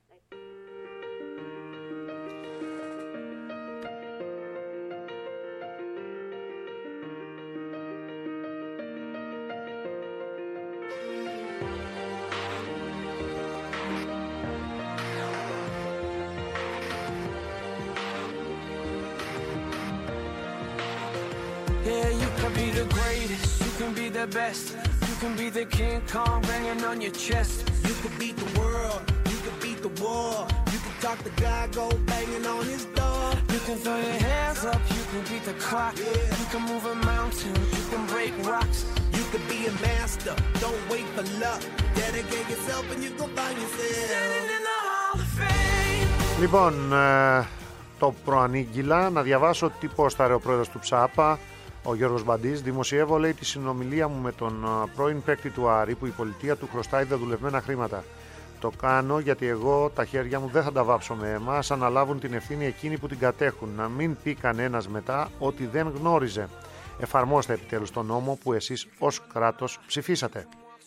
Yeah, you can be the greatest, you can be the best. You can be the King Kong banging on your chest. You can beat the world, you can beat the war. You can talk the guy, go banging on his door. You can throw your hands up, you can beat the clock. Yeah. You can move a mountain, you can break rocks. You can be a master, don't wait for luck. Dedicate yourself and you go find yourself. Standing in the Hall of Fame. Λοιπόν, το προανήγγυλα. Να διαβάσω τι πόσταρε ο πρόεδρος του ΨΑΠΑ, ο Γιώργος Μπαντής. Δημοσιεύω, λέει, τη συνομιλία μου με τον πρώην παίκτη του Άρη που η πολιτεία του χρωστάει δεδουλευμένα χρήματα. Το κάνω γιατί εγώ τα χέρια μου δεν θα τα βάψω με αίμα, ας αναλάβουν την ευθύνη εκείνοι που την κατέχουν. Να μην πει κανένας μετά ότι δεν γνώριζε. Εφαρμόστε επιτέλους τον νόμο που εσείς ως κράτος ψηφίσατε.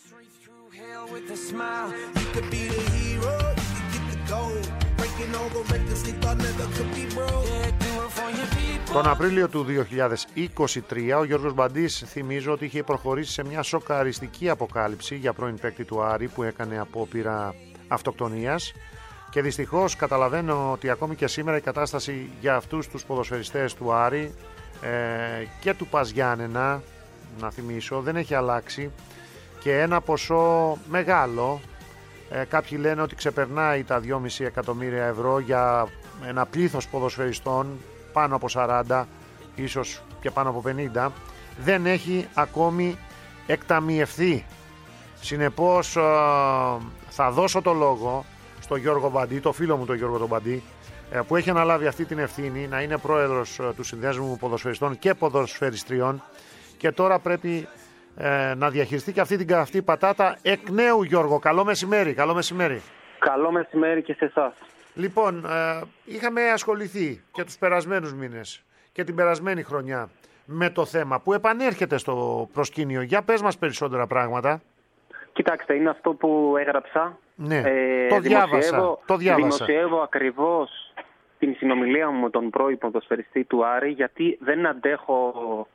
With a smile, you could be the hero, you could get the gold. Breaking all the records they thought never could be broke. Yeah, do it for your people. Τον Απρίλιο του 2023 ο Γιώργος Μπαντής, θυμίζω, ότι είχε προχωρήσει σε μια σοκαριστική αποκάλυψη για πρώην παίκτη του Άρη που έκανε απόπειρα αυτοκτονίας και δυστυχώς καταλαβαίνω ότι ακόμη και σήμερα η κατάσταση για αυτούς τους ποδοσφαιριστές του Άρη και του ΠΑΣ Γιάννενα, να θυμίσω, δεν έχει αλλάξει και ένα ποσό μεγάλο, κάποιοι λένε ότι ξεπερνάει τα 2,5 εκατομμύρια ευρώ για ένα πλήθος ποδοσφαιριστών πάνω από 40, ίσως και πάνω από 50, δεν έχει ακόμη εκταμιευθεί. Συνεπώς θα δώσω το λόγο στο Γιώργο Μπαντή, το φίλο μου τον Γιώργο τον Μπαντή, που έχει αναλάβει αυτή την ευθύνη να είναι πρόεδρος του Συνδέσμου Ποδοσφαιριστών και Ποδοσφαιριστριών και τώρα πρέπει να διαχειριστεί και αυτή την καυτή πατάτα εκ νέου. Γιώργο, καλό μεσημέρι. Καλό μεσημέρι. Καλό μεσημέρι και σε εσάς. Λοιπόν, είχαμε ασχοληθεί και τους περασμένους μήνες και την περασμένη χρονιά με το θέμα που επανέρχεται στο προσκήνιο. Για πες μας περισσότερα πράγματα. Κοιτάξτε, είναι αυτό που έγραψα. Ναι, το διάβασα. Δημοσιεύω ακριβώς την συνομιλία μου με τον πρώην ποδοσφαιριστή του Άρη, γιατί δεν αντέχω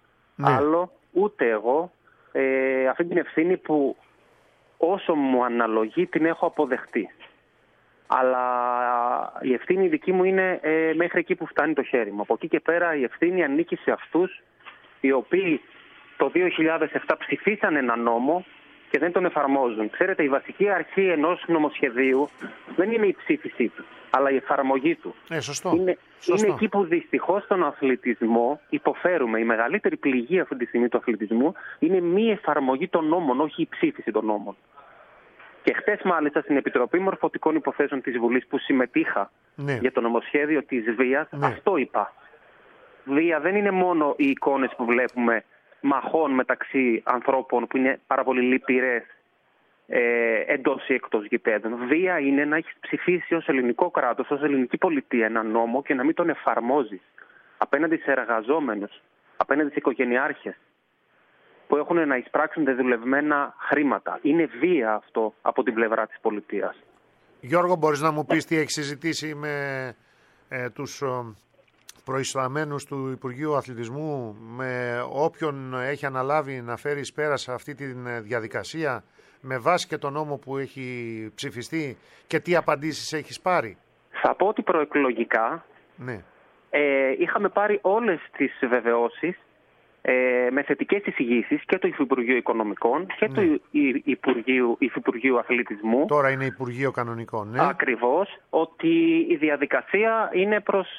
άλλο, ούτε εγώ, αυτή την ευθύνη που όσο μου αναλογεί την έχω αποδεχτεί. Αλλά η ευθύνη δική μου είναι μέχρι εκεί που φτάνει το χέρι μου. Από εκεί και πέρα η ευθύνη ανήκει σε αυτούς οι οποίοι το 2007 ψηφίσαν ένα νόμο και δεν τον εφαρμόζουν. Ξέρετε, η βασική αρχή ενός νομοσχεδίου δεν είναι η ψήφισή του, αλλά η εφαρμογή του. Σωστό. Είναι εκεί που δυστυχώς στον αθλητισμό υποφέρουμε. Η μεγαλύτερη πληγή αυτή τη στιγμή του αθλητισμού είναι μη εφαρμογή των νόμων, όχι η ψήφιση των νόμων. Και χτες μάλιστα στην Επιτροπή Μορφωτικών Υποθέσεων της Βουλής που συμμετείχα για το νομοσχέδιο της βίας, αυτό είπα. Βία δεν είναι μόνο οι εικόνες που βλέπουμε μαχών μεταξύ ανθρώπων που είναι πάρα πολύ λυπηρές εντός ή εκτός γηπέδων. Βία είναι να έχεις ψηφίσει ως ελληνικό κράτος, ως ελληνική πολιτεία ένα νόμο και να μην τον εφαρμόζεις απέναντι σε εργαζόμενους, απέναντι σε οικογενειάρχες που έχουν να εισπράξουν δεδουλευμένα χρήματα. Είναι βία αυτό από την πλευρά της πολιτείας. Γιώργο, μπορείς να μου πεις τι έχεις συζητήσει με τους προϊσταμένους του Υπουργείου Αθλητισμού, με όποιον έχει αναλάβει να φέρει εις πέρα σε αυτή τη διαδικασία με βάση και τον νόμο που έχει ψηφιστεί και τι απαντήσεις έχεις πάρει? Θα πω ότι προεκλογικά είχαμε πάρει όλες τις βεβαιώσεις με θετικές εισηγήσεις και του Υφυπουργείου Οικονομικών και του Υφυπουργείου Αθλητισμού. Τώρα είναι Υπουργείο Κανονικών. Ακριβώς, ότι η διαδικασία είναι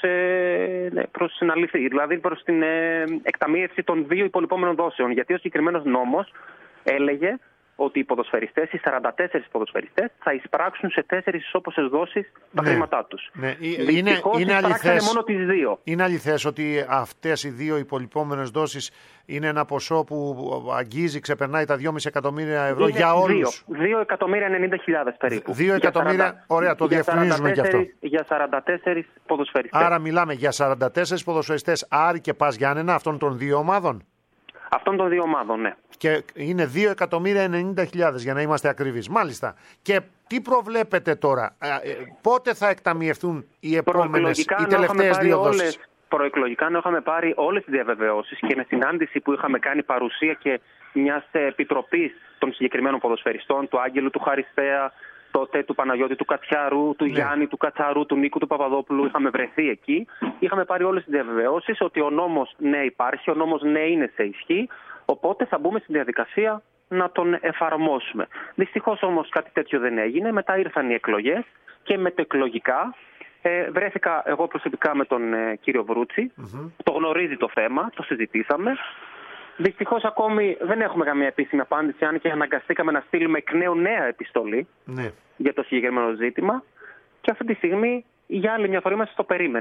προς την αλήθεια, δηλαδή προς την εκταμείευση των 2 υπολοιπόμενων δόσεων. Γιατί ο συγκεκριμένος νόμος έλεγε ότι οι ποδοσφαιριστές, οι 44 ποδοσφαιριστές, θα εισπράξουν σε 4 ισόποσες δόσεις τα χρήματά τους. Δυστυχώς εισπράξανε μόνο τις 2. Είναι αληθές ότι αυτές οι 2 υπολοιπόμενες δόσεις είναι ένα ποσό που αγγίζει, ξεπερνάει τα 2,5 εκατομμύρια ευρώ για όλους? 2.090.000 περίπου. 2 εκατομμύρια, ωραία, το διευκρινίζουμε και αυτό. Για 44 ποδοσφαιριστές. Άρα μιλάμε για 44 ποδοσφαιριστές Άρη και ΠΑΣ Γιάννενα, αυτών των 2 ομάδων. Αυτών των 2 ομάδων, ναι. Και είναι 2.090.000 για να είμαστε ακριβείς. Μάλιστα. Και τι προβλέπετε τώρα, πότε θα εκταμιευτούν οι επόμενες, οι τελευταίες 2 δόσεις? Προεκλογικά να είχαμε πάρει όλες τις διαβεβαιώσεις και με συνάντηση που είχαμε κάνει παρουσία και μιας επιτροπής των συγκεκριμένων ποδοσφαιριστών, του Άγγελου, του Χαριστέα, τότε του Παναγιώτη, του Κατσιάρου, του Γιάννη, του Κατσαρού, του Νίκου, του Παπαδόπουλου. Είχαμε βρεθεί εκεί. Είχαμε πάρει όλες τις διαβεβαιώσεις ότι ο νόμος ναι υπάρχει, ο νόμος ναι είναι σε ισχύ, οπότε θα μπούμε στη διαδικασία να τον εφαρμόσουμε. Δυστυχώς όμως κάτι τέτοιο δεν έγινε. Μετά ήρθαν οι εκλογές και μετεκλογικά βρέθηκα εγώ προσωπικά με τον κύριο Βρούτσι. Το γνωρίζει το θέμα, το συζητήσαμε. Δυστυχώς ακόμη δεν έχουμε καμία επίσημη απάντηση, αν και αναγκαστήκαμε να στείλουμε εκ νέου νέα επιστολή για το συγκεκριμένο ζήτημα. Και αυτή τη στιγμή για άλλη μια φορά είμαστε στο περίμενε.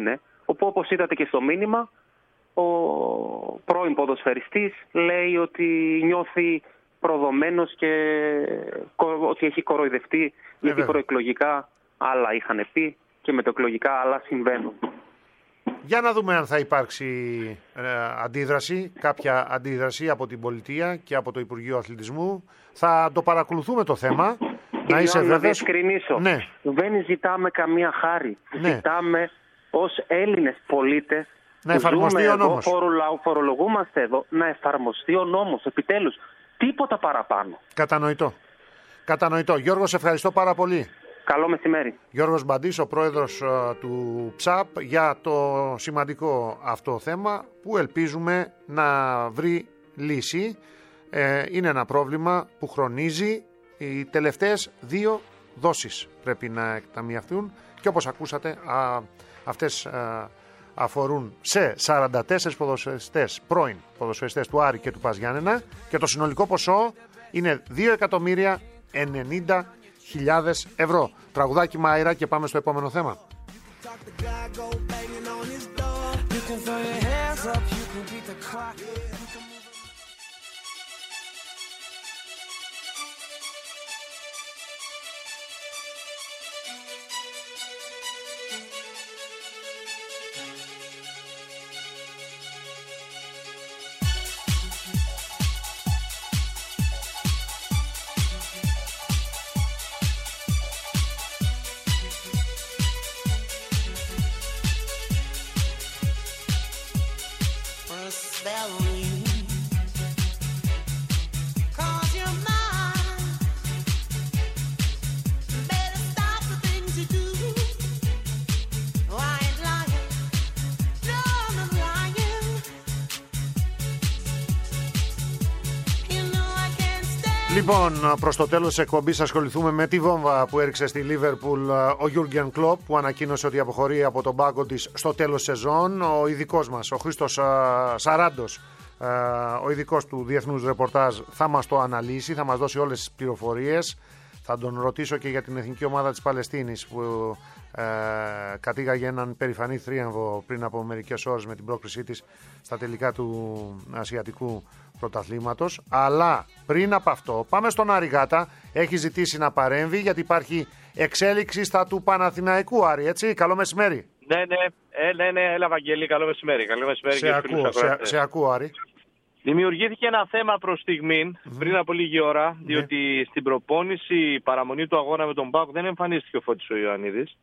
όπου όπως είδατε και στο μήνυμα, ο πρώην ποδοσφαιριστής λέει ότι νιώθει προδομένος και ότι έχει κοροϊδευτεί, γιατί προεκλογικά άλλα είχαν πει και μετεκλογικά άλλα συμβαίνουν. Για να δούμε αν θα υπάρξει αντίδραση, κάποια αντίδραση από την πολιτεία και από το Υπουργείο Αθλητισμού. Θα το παρακολουθούμε το θέμα. Να είσαι βέβαιος. Να διευκρινίσω. Ναι. Δεν ζητάμε καμία χάρη. Ναι. Ζητάμε ως Έλληνες πολίτες να εφαρμοστεί ο νόμος. Φορολογούμαστε εδώ, να εφαρμοστεί ο νόμος. Επιτέλους, τίποτα παραπάνω. Κατανοητό. Γιώργο, σε ευχαριστώ πάρα πολύ. Καλό μεσημέρι. Γιώργος Μπαντής, ο πρόεδρος του ΨΑΠ, για το σημαντικό αυτό θέμα που ελπίζουμε να βρει λύση. Είναι ένα πρόβλημα που χρονίζει. Οι τελευταίες 2 δόσεις πρέπει να εκταμιευτούν και όπως ακούσατε αυτές αφορούν σε 44 ποδοσφαιριστές, πρώην ποδοσφαιριστές του Άρη και του ΠΑΣ Γιάννενα, και το συνολικό ποσό είναι 2.090.000 ευρώ. Τραγουδάκι Μάιρα και πάμε στο επόμενο θέμα. Λοιπόν, προς το τέλος της εκπομπής ασχοληθούμε με τη βόμβα που έριξε στη Λίβερπουλ ο Γιούργεν Κλοπ, που ανακοίνωσε ότι αποχωρεί από τον πάγκο της στο τέλος σεζόν. Ο ειδικός μας, ο Χρήστος Σαράντος, ο ειδικός του Διεθνούς Ρεπορτάζ, θα μας το αναλύσει, θα μας δώσει όλες τις πληροφορίες. Θα τον ρωτήσω και για την εθνική ομάδα της Παλαιστίνης που κατήγαγε έναν περηφανή θρίαμβο πριν από μερικές ώρες με την πρόκρισή της στα τελικά του Ασιατικού Πρωταθλήματος. Αλλά πριν από αυτό πάμε στον Άρη Γάτα. Έχει ζητήσει να παρέμβει γιατί υπάρχει εξέλιξη στα του Παναθηναϊκού. Άρη, έτσι, καλό μεσημέρι. Ναι, έλα Βαγγέλη, καλό μεσημέρι. Σε ακούω, Άρη. Δημιουργήθηκε ένα θέμα προς στιγμήν πριν από λίγη ώρα, διότι στην προπόνηση παραμονή του αγώνα με τον ΠΑΟΚ δεν εμφανίστηκε ο Φώτης ο Ιωαννίδης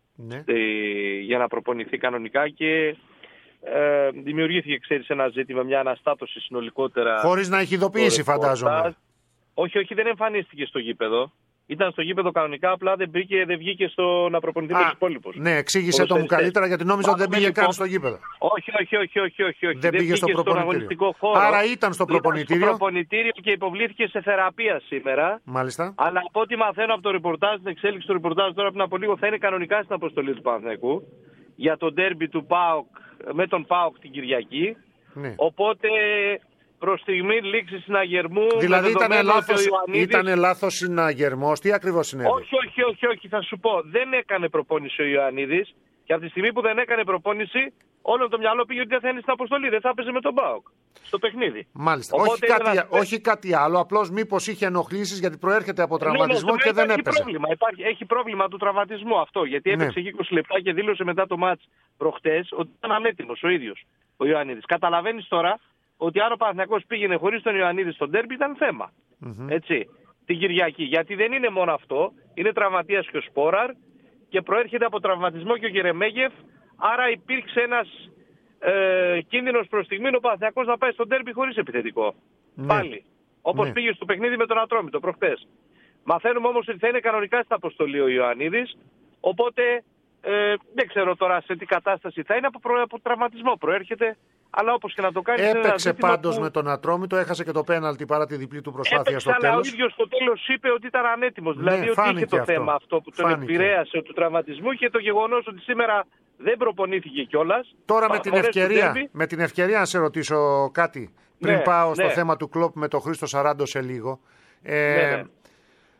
για να προπονηθεί κανονικά και δημιουργήθηκε, ξέρεις, ένα ζήτημα, μια αναστάτωση συνολικότερα. Χωρίς να έχει ειδοποιήσει, φαντάζομαι. Όχι, δεν εμφανίστηκε στο γήπεδο. Ήταν στο γήπεδο κανονικά, απλά δεν βγήκε στο να προπονηθεί με τους υπόλοιπους. Ναι, εξήγησε το μου καλύτερα γιατί νόμιζα ότι δεν πήγε καν στο γήπεδο. Όχι. Δεν πήγε στο στον αγωνιστικό χώρο. Άρα ήταν στο προπονητήριο. Ήταν στο προπονητήριο και υποβλήθηκε σε θεραπεία σήμερα. Μάλιστα. Αλλά από ό,τι μαθαίνω από το ρεπορτάζ, την εξέλιξη του ρεπορτάζ τώρα πριν από λίγο, θα είναι κανονικά στην αποστολή του Παναθηναϊκού για το ντέρμπι του ΠΑΟΚ με τον ΠΑΟΚ την Κυριακή. Ναι. Οπότε προς στιγμή λήξη συναγερμού. Δηλαδή ήταν λάθος συναγερμός. Τι ακριβώς συνέβη? Όχι, θα σου πω. Δεν έκανε προπόνηση ο Ιωαννίδης και από τη στιγμή που δεν έκανε προπόνηση, όλο το μυαλό πήγε ότι δεν θα είναι στην αποστολή, δεν θα έπαιζε με τον ΠΑΟΚ στο παιχνίδι. Μάλιστα. Όχι κάτι άλλο, απλώς μήπως είχε ενοχλήσεις γιατί προέρχεται από τραυματισμό και δεν έπαιζε. Έχει πρόβλημα του τραυματισμού αυτό, γιατί έπαιξε 20 λεπτά και δήλωσε μετά το μάτς προχτές ότι ήταν ανέτοιμος ο ίδιος ο Ιωαννίδης. Καταλαβαίνεις τώρα ότι αν ο Παναθηναϊκός πήγαινε χωρίς τον Ιωαννίδη στον ντέρμπι ήταν θέμα. Έτσι, την Κυριακή. Γιατί δεν είναι μόνο αυτό, είναι τραυματίας και ο Σπόραρ και προέρχεται από τραυματισμό και ο Γερεμέγεφ. Άρα υπήρξε ένας κίνδυνος προς στιγμήν ο Παναθηναϊκός να πάει στον ντέρμπι χωρίς επιθετικό. Πάλι. Όπως πήγε στο παιχνίδι με τον Ατρόμητο προχτές. Μαθαίνουμε όμως ότι θα είναι κανονικά στην αποστολή ο Ιωαννίδης. Οπότε δεν ξέρω τώρα σε τι κατάσταση θα είναι, από τραυματισμό προέρχεται. Αλλά όπως και να το κάνει. Έπαιξε πάντως με τον Ατρόμητο, έχασε και το πέναλτι παρά τη διπλή του προσπάθεια στο τέλος. Αλλά ο ίδιος στο τέλος είπε ότι ήταν ανέτοιμος. Δηλαδή ότι είχε το θέμα αυτό που τον επηρέασε του τραυματισμού και το γεγονός ότι σήμερα δεν προπονήθηκε κιόλας. Τώρα με την ευκαιρία να σε ρωτήσω κάτι πριν πάω στο θέμα του Κλοπ με τον Χρήστο Σαράντο σε λίγο.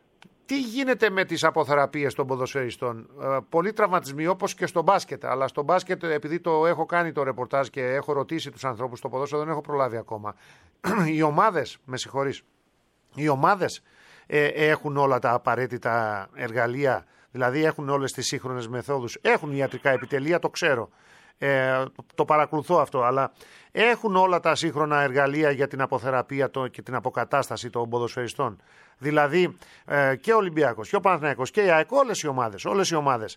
Τι γίνεται με τις αποθεραπείες των ποδοσφαιριστών? Πολλοί τραυματισμοί, όπως και στο μπάσκετ. Αλλά στο μπάσκετ, επειδή το έχω κάνει το ρεπορτάζ και έχω ρωτήσει τους ανθρώπους στο ποδόσφαιρο, δεν έχω προλάβει ακόμα. Οι ομάδες, με συγχωρείς, οι ομάδες έχουν όλα τα απαραίτητα εργαλεία, δηλαδή έχουν όλες τις σύγχρονες μεθόδους, έχουν ιατρικά επιτελεία, το ξέρω. Το παρακολουθώ αυτό, αλλά έχουν όλα τα σύγχρονα εργαλεία για την αποθεραπεία και την αποκατάσταση των ποδοσφαιριστών. Δηλαδή και ο Ολυμπιακός και ο Παναθηναϊκός και η ΑΕΚ, όλες οι ομάδες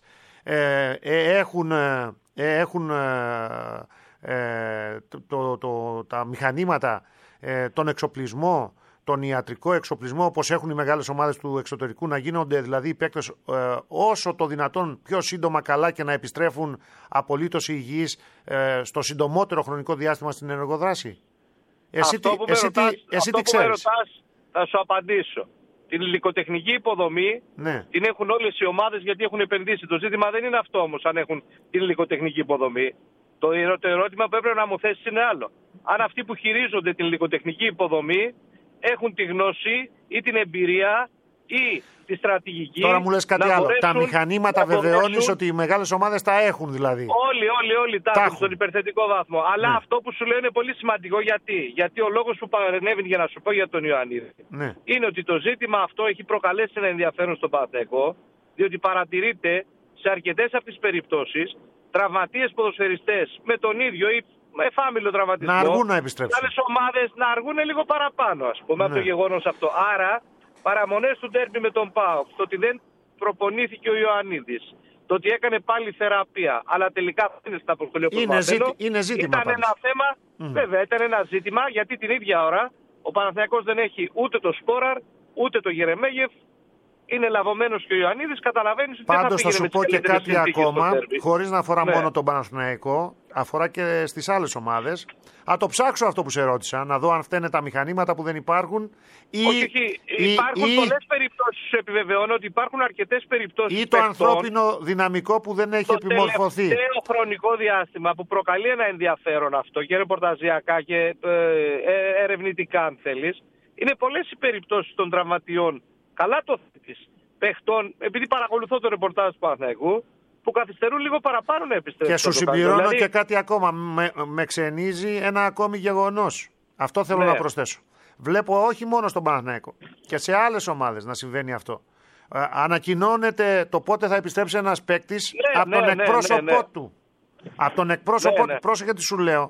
έχουν τα μηχανήματα, τον εξοπλισμό, τον ιατρικό εξοπλισμό, όπως έχουν οι μεγάλες ομάδες του εξωτερικού, να γίνονται δηλαδή οι παίκτες όσο το δυνατόν πιο σύντομα καλά και να επιστρέφουν απολύτως υγιείς στο συντομότερο χρονικό διάστημα στην ενεργοδράση. Εσύ τι ξέρεις? Θα σου απαντήσω. Την υλικοτεχνική υποδομή την έχουν όλες οι ομάδες γιατί έχουν επενδύσει. Το ζήτημα δεν είναι αυτό όμως, αν έχουν την υλικοτεχνική υποδομή. Το ερώτημα που έπρεπε να μου θέσεις είναι άλλο. Αν αυτοί που χειρίζονται την υλικοτεχνική υποδομή έχουν τη γνώση ή την εμπειρία ή τη στρατηγική. Τώρα μου λες κάτι άλλο. Τα μηχανήματα βεβαιώνεις ότι οι μεγάλες ομάδες τα έχουν δηλαδή. Όλοι τα έχουν στον υπερθετικό βαθμό. Αλλά αυτό που σου λέω είναι πολύ σημαντικό. Γιατί ο λόγος που παρενέβη, για να σου πω για τον Ιωαννίδη, είναι ότι το ζήτημα αυτό έχει προκαλέσει ένα ενδιαφέρον στον Παναθηναϊκό, διότι παρατηρείται σε αρκετές από τις περιπτώσεις τραυματίες ποδοσφαιριστές με τον ίδιο ή με εφάμιλο τραυματισμό. Να αργούν να επιστρέψουν. Άλλες ομάδες να αργούν λίγο παραπάνω, ας πούμε, από το γεγονός αυτό. Άρα, παραμονές του ντέρμπι με τον ΠΑΟΚ, το ότι δεν προπονήθηκε ο Ιωαννίδης, το ότι έκανε πάλι θεραπεία, αλλά τελικά δεν είναι στα αποστολή όπως είναι ζήτημα. Ήταν ένα θέμα, βέβαια, ήταν ένα ζήτημα, γιατί την ίδια ώρα ο Παναθηναϊκός δεν έχει ούτε το Σπόραρ, ούτε το Γερεμέγεφ. Είναι λαβωμένος και ο Ιωαννίδης, καταλαβαίνεις ότι πάντως θα σου πω και κάτι ακόμα, χωρίς να αφορά μόνο τον Παναθηναϊκό, αφορά και στις άλλες ομάδες. Το ψάξω αυτό που σε ρώτησα, να δω αν φταίνε τα μηχανήματα που δεν υπάρχουν όχι, υπάρχουν πολλές περιπτώσεις, σου επιβεβαιώνω ότι υπάρχουν αρκετές περιπτώσεις ή το ανθρώπινο δυναμικό που δεν έχει επιμορφωθεί. Το τελευταίο χρονικό διάστημα που προκαλεί ένα ενδιαφέρον αυτό και ρεπορταζιακά και ερευνητικά αν θέλεις, είναι πολλές οι περιπτώσεις των τραυματιών. Καλά το θέτεις παιχτών, επειδή παρακολουθώ το ρεπορτάζ του Παναθηναϊκού, που καθυστερούν λίγο παραπάνω να επιστρέψουν. Και σου συμπληρώνω και κάτι ακόμα. Με ξενίζει ένα ακόμη γεγονός. Αυτό θέλω να προσθέσω. Βλέπω όχι μόνο στον Παναθηναϊκό και σε άλλες ομάδες να συμβαίνει αυτό. Ανακοινώνεται το πότε θα επιστρέψει ένας παίκτης από τον εκπρόσωπό του. Από τον εκπρόσωπό του. Πρόσεχε τι σου λέω.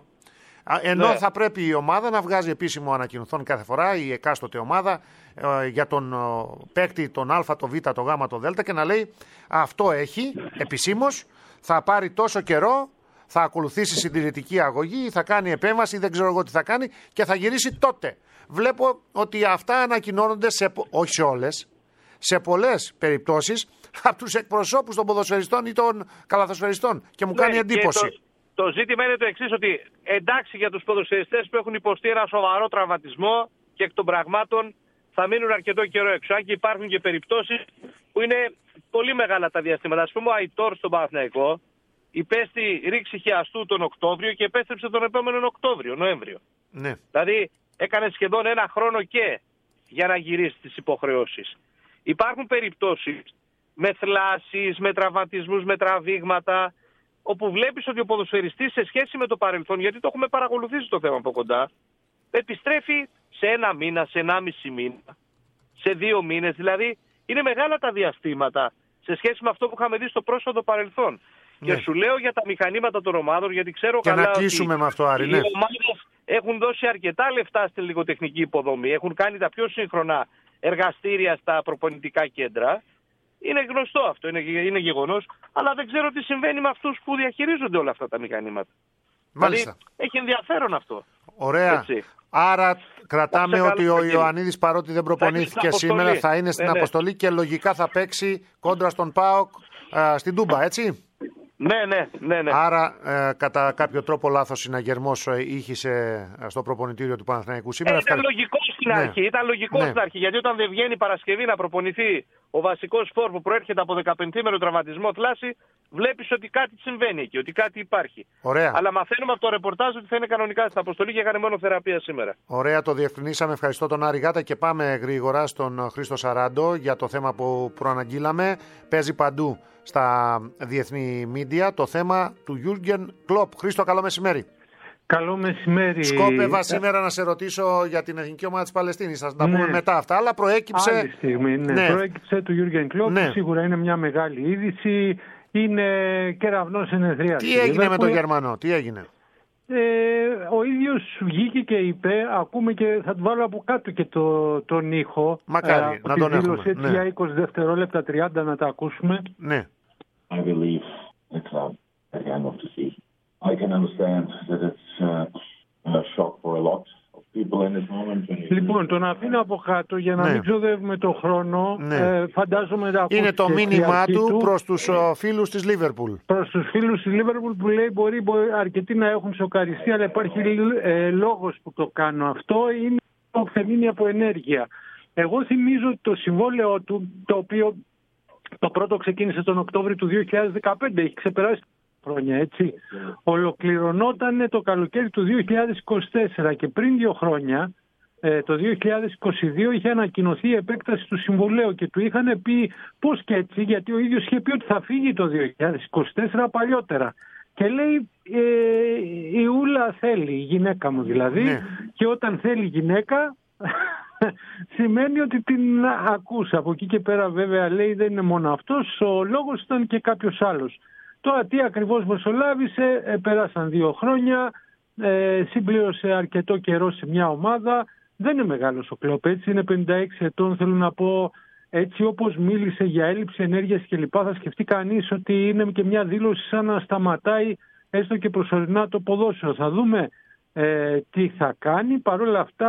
Ενώ θα πρέπει η ομάδα να βγάζει επίσημο ανακοινωθόν κάθε φορά, η εκάστοτε ομάδα, για τον παίκτη, τον Α, το Β, το Γ, το Δ και να λέει αυτό έχει επισήμως, θα πάρει τόσο καιρό, θα ακολουθήσει συντηρητική αγωγή, θα κάνει επέμβαση, δεν ξέρω εγώ τι θα κάνει και θα γυρίσει τότε. Βλέπω ότι αυτά ανακοινώνονται, όχι σε όλες, σε πολλές περιπτώσεις από τους εκπροσώπους των ποδοσφαιριστών ή των καλαθοσφαιριστών και μου κάνει εντύπωση. Το ζήτημα είναι το εξής, ότι εντάξει για τους ποδοσφαιριστές που έχουν υποστεί ένα σοβαρό τραυματισμό και εκ των πραγμάτων θα μείνουν αρκετό καιρό έξω. Αν και υπάρχουν και περιπτώσεις που είναι πολύ μεγάλα τα διαστήματα. Ας πούμε ο Αϊτόρ στον Παναθηναϊκό υπέστη ρήξη χιαστού τον Οκτώβριο και επέστρεψε τον επόμενο Νοέμβριο. Ναι. Δηλαδή έκανε σχεδόν ένα χρόνο και για να γυρίσει τις υποχρεώσεις. Υπάρχουν περιπτώσεις με θλάσεις, με τραυματισμούς, με τραβήγματα, όπου βλέπεις ότι ο ποδοσφαιριστής σε σχέση με το παρελθόν, γιατί το έχουμε παρακολουθήσει το θέμα από κοντά, επιστρέφει σε ένα μήνα, σε 1,5 μήνα, σε 2 μήνες. Δηλαδή είναι μεγάλα τα διαστήματα σε σχέση με αυτό που είχαμε δει στο πρόσφατο παρελθόν. Ναι. Και σου λέω για τα μηχανήματα των ομάδων, γιατί ξέρω και καλά να κλείσουμε ότι με αυτό, Άρη, οι ομάδες έχουν δώσει αρκετά λεφτά στην λιγοτεχνική υποδομή, έχουν κάνει τα πιο σύγχρονα εργαστήρια στα προπονητικά κέντρα. Είναι γνωστό αυτό, είναι γεγονός, αλλά δεν ξέρω τι συμβαίνει με αυτούς που διαχειρίζονται όλα αυτά τα μηχανήματα. Μάλιστα. Δηλαδή, έχει ενδιαφέρον αυτό. Ωραία. Έτσι. Άρα κρατάμε ότι ο Ιωαννίδης, παρότι δεν προπονήθηκε σήμερα, θα είναι στην αποστολή και λογικά θα παίξει κόντρα στον ΠΑΟΚ στην Τούμπα, έτσι. Ναι. Άρα κατά κάποιο τρόπο λάθος συναγερμός ήχησε στο προπονητήριο του Παναθηναϊκού σήμερα. Ήταν λογικός στην αρχή, ήταν λογικό στην αρχή. Γιατί όταν δεν βγαίνει Παρασκευή να προπονηθεί ο βασικός φόρ που προέρχεται από 15ημερο τραυματισμό θλάση, βλέπεις ότι κάτι συμβαίνει εκεί, ότι κάτι υπάρχει. Ωραία. Αλλά μαθαίνουμε από το ρεπορτάζ ότι θα είναι κανονικά στην αποστολή και έκανε μόνο θεραπεία σήμερα. Ωραία, το διευκρινίσαμε. Ευχαριστώ τον Άρη Γάτα και πάμε γρήγορα στον Χρήστο Σαράντο για το θέμα που προαναγγείλαμε. Παίζει παντού στα διεθνή μίντια το θέμα του Γιούργεν Κλοπ. Χρήστο, καλό μεσημέρι. Καλό μεσημέρι. Σκόπευα σήμερα να σε ρωτήσω για την εθνική ομάδα της Παλαιστίνης. Θα τα πούμε μετά αυτά, αλλά προέκυψε. Άλλη στιγμή, προέκυψε του Γιούργεν Κλοπ. Σίγουρα είναι μια μεγάλη είδηση. Είναι κεραυνός ενεδρίασης. Τι έγινε με τον Γερμανό, τι έγινε? Ο ίδιος βγήκε και είπε, ακούμε και θα του βάλω από κάτω και τον ήχο. Μακάρι, να τον έχουμε. Έτσι για 20 δευτερόλεπτα, 30 να τα ακούσουμε. Ναι. I believe the club at the end of the season. I can understand that it's a shock for a lot of people in this moment. Λοιπόν, τον αφήνω από κάτω για να μην ξοδεύουμε τον χρόνο. Φαντάζομαι να είναι το μήνυμά του προς τους φίλους της Λίβερπουλ. Προς τους φίλους της Λίβερπουλ που λέει μπορεί αρκετοί να έχουν σοκαριστεί, αλλά υπάρχει λόγος που το κάνω αυτό. Είναι το φεμίνι από ενέργεια. Εγώ θυμίζω το συμβόλαιο του, το οποίο το πρώτο ξεκίνησε τον Οκτώβριο του 2015, έχει ξεπεράσει χρόνια, έτσι. Ολοκληρωνόταν το καλοκαίρι του 2024 και πριν 2 χρόνια, το 2022, είχε ανακοινωθεί η επέκταση του συμβολέου και του είχαν πει πώς και έτσι, γιατί ο ίδιος είχε πει ότι θα φύγει το 2024 παλιότερα. Και λέει η Ούλα θέλει, η γυναίκα μου δηλαδή, και όταν θέλει γυναίκα σημαίνει ότι την ακούσα. Από εκεί και πέρα βέβαια λέει δεν είναι μόνο αυτός, ο λόγος ήταν και κάποιος άλλος. Τώρα τι ακριβώς μεσολάβησε, πέρασαν 2 χρόνια, συμπλήρωσε αρκετό καιρό σε μια ομάδα. Δεν είναι μεγάλος ο Κλοπ, έτσι, είναι 56 ετών, θέλω να πω. Έτσι όπως μίλησε για έλλειψη ενέργειας και λοιπά, θα σκεφτεί κανείς ότι είναι και μια δήλωση σαν να σταματάει έστω και προσωρινά το ποδόσφαιρο. Θα δούμε τι θα κάνει. Παρ' όλα αυτά